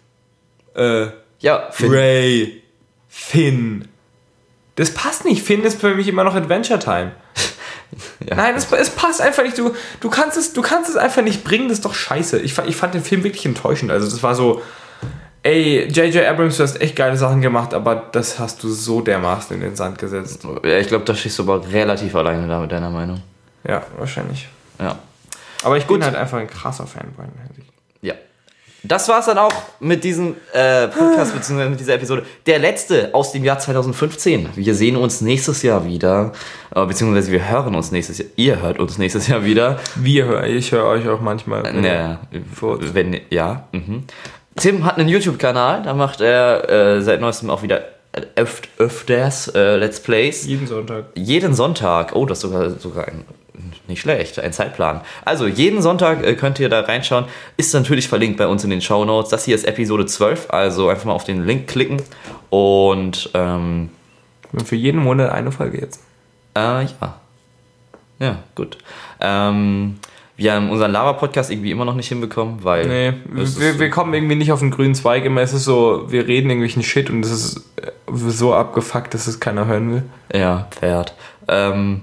äh, Ja, Finn. Ray, Finn. Das passt nicht. Finn ist für mich immer noch Adventure Time. Ja. Nein, es, es passt einfach nicht. Du, du, kannst es, du kannst es einfach nicht bringen. Das ist doch scheiße. Ich, fa- ich fand den Film wirklich enttäuschend. Also das war so, ey, J J Abrams, du hast echt geile Sachen gemacht, aber das hast du so dermaßen in den Sand gesetzt. Ja, ich glaube, da stehst du aber relativ alleine da mit deiner Meinung. Ja, wahrscheinlich. Ja. Aber ich bin halt einfach ein krasser Fanboy. Ja. Das war's dann auch mit diesem äh, Podcast, beziehungsweise mit dieser Episode. Der letzte aus dem Jahr zwanzig fünfzehn. Wir sehen uns nächstes Jahr wieder, äh, beziehungsweise wir hören uns nächstes Jahr. Ihr hört uns nächstes Jahr wieder. Wir hören, ich höre euch auch manchmal. wenn- Naja, Furz. wenn, ja. Mhm. Tim hat einen YouTube-Kanal, da macht er äh, seit neuestem auch wieder öf öfters äh, Let's Plays. Jeden Sonntag. Jeden Sonntag, oh, das ist sogar, sogar ein, nicht schlecht, ein Zeitplan. Also, jeden Sonntag äh, könnt ihr da reinschauen. Ist natürlich verlinkt bei uns in den Shownotes. Das hier ist Episode zwölf, also einfach mal auf den Link klicken. Und, ähm, Und für jeden Monat eine Folge jetzt. äh, ja. Ja, gut. Ähm, wir haben unseren Lava-Podcast irgendwie immer noch nicht hinbekommen, weil... Nee, es ist- wir, wir kommen irgendwie nicht auf den grünen Zweig. Immer ist es so, wir reden irgendwelchen Shit und es ist äh, so abgefuckt, dass es keiner hören will. Ja, Pferd. Ähm,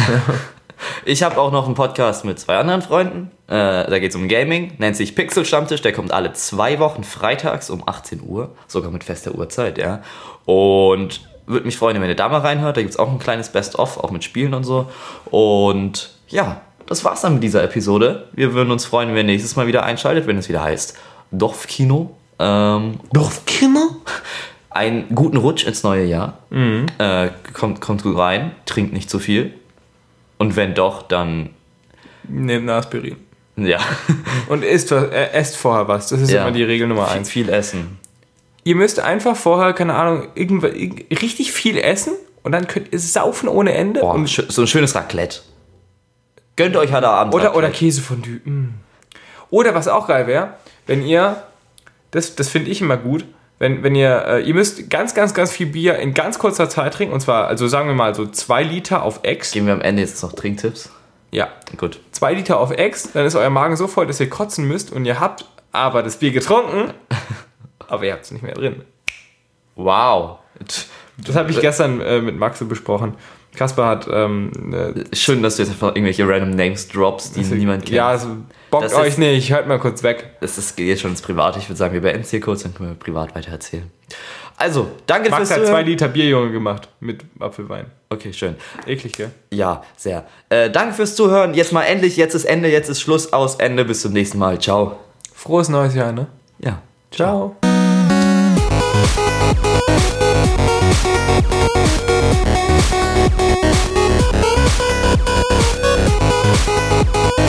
ich habe auch noch einen Podcast mit zwei anderen Freunden. Äh, da geht es um Gaming, nennt sich Pixel Stammtisch. Der kommt alle zwei Wochen freitags um achtzehn Uhr, sogar mit fester Uhrzeit, ja. Und würde mich freuen, wenn ihr da mal reinhört. Da gibt es auch ein kleines Best-of, auch mit Spielen und so. Und ja, das war's dann mit dieser Episode. Wir würden uns freuen, wenn ihr nächstes Mal wieder einschaltet, wenn es wieder heißt Dorfkino. Ähm, Dorfkino? einen guten Rutsch ins neue Jahr. Mhm. Äh, kommt, kommt gut rein, trinkt nicht zu viel. Und wenn doch, dann Nehmt eine Aspirin. ja. Und isst, was- äh, esst vorher was. Das ist Ja. immer die Regel Nummer eins. Viel essen. Ihr müsst einfach vorher, keine Ahnung, irgendwas, irg- richtig viel essen und dann könnt ihr saufen ohne Ende. Boah, Und schö- so ein schönes Raclette. Gönnt euch Heiligabend. Oder, oder Käsefondue. Mm. Oder was auch geil wäre, wenn ihr, das, das finde ich immer gut, wenn, wenn ihr, äh, ihr müsst ganz, ganz, ganz viel Bier in ganz kurzer Zeit trinken. Und zwar, also sagen wir mal so zwei Liter auf Ex. Geben wir am Ende jetzt noch Trinktipps? Ja. Gut. Zwei Liter auf Ex, dann ist euer Magen so voll, dass ihr kotzen müsst und ihr habt aber das Bier getrunken, aber ihr habt es nicht mehr drin. Wow. Das habe ich gestern äh, mit Max so besprochen. Kaspar hat... Ähm, äh, Schön, dass du jetzt einfach irgendwelche random Names droppst, die also, niemand kennt. Ja, also bockt das euch ist, nicht, hört mal kurz weg. Das ist, geht jetzt schon ins Private. Ich würde sagen, wir beenden es hier kurz, dann können wir privat weiter erzählen. Also, danke Max fürs hat Zuhören. zwei Liter Bierjunge gemacht mit Apfelwein. Okay, schön. Eklig, gell? Ja, sehr. Äh, danke fürs Zuhören. Jetzt mal endlich, jetzt ist Ende, jetzt ist Schluss, aus, Ende. Bis zum nächsten Mal. Ciao. Frohes neues Jahr, ne? Ja. Ciao. Ciao.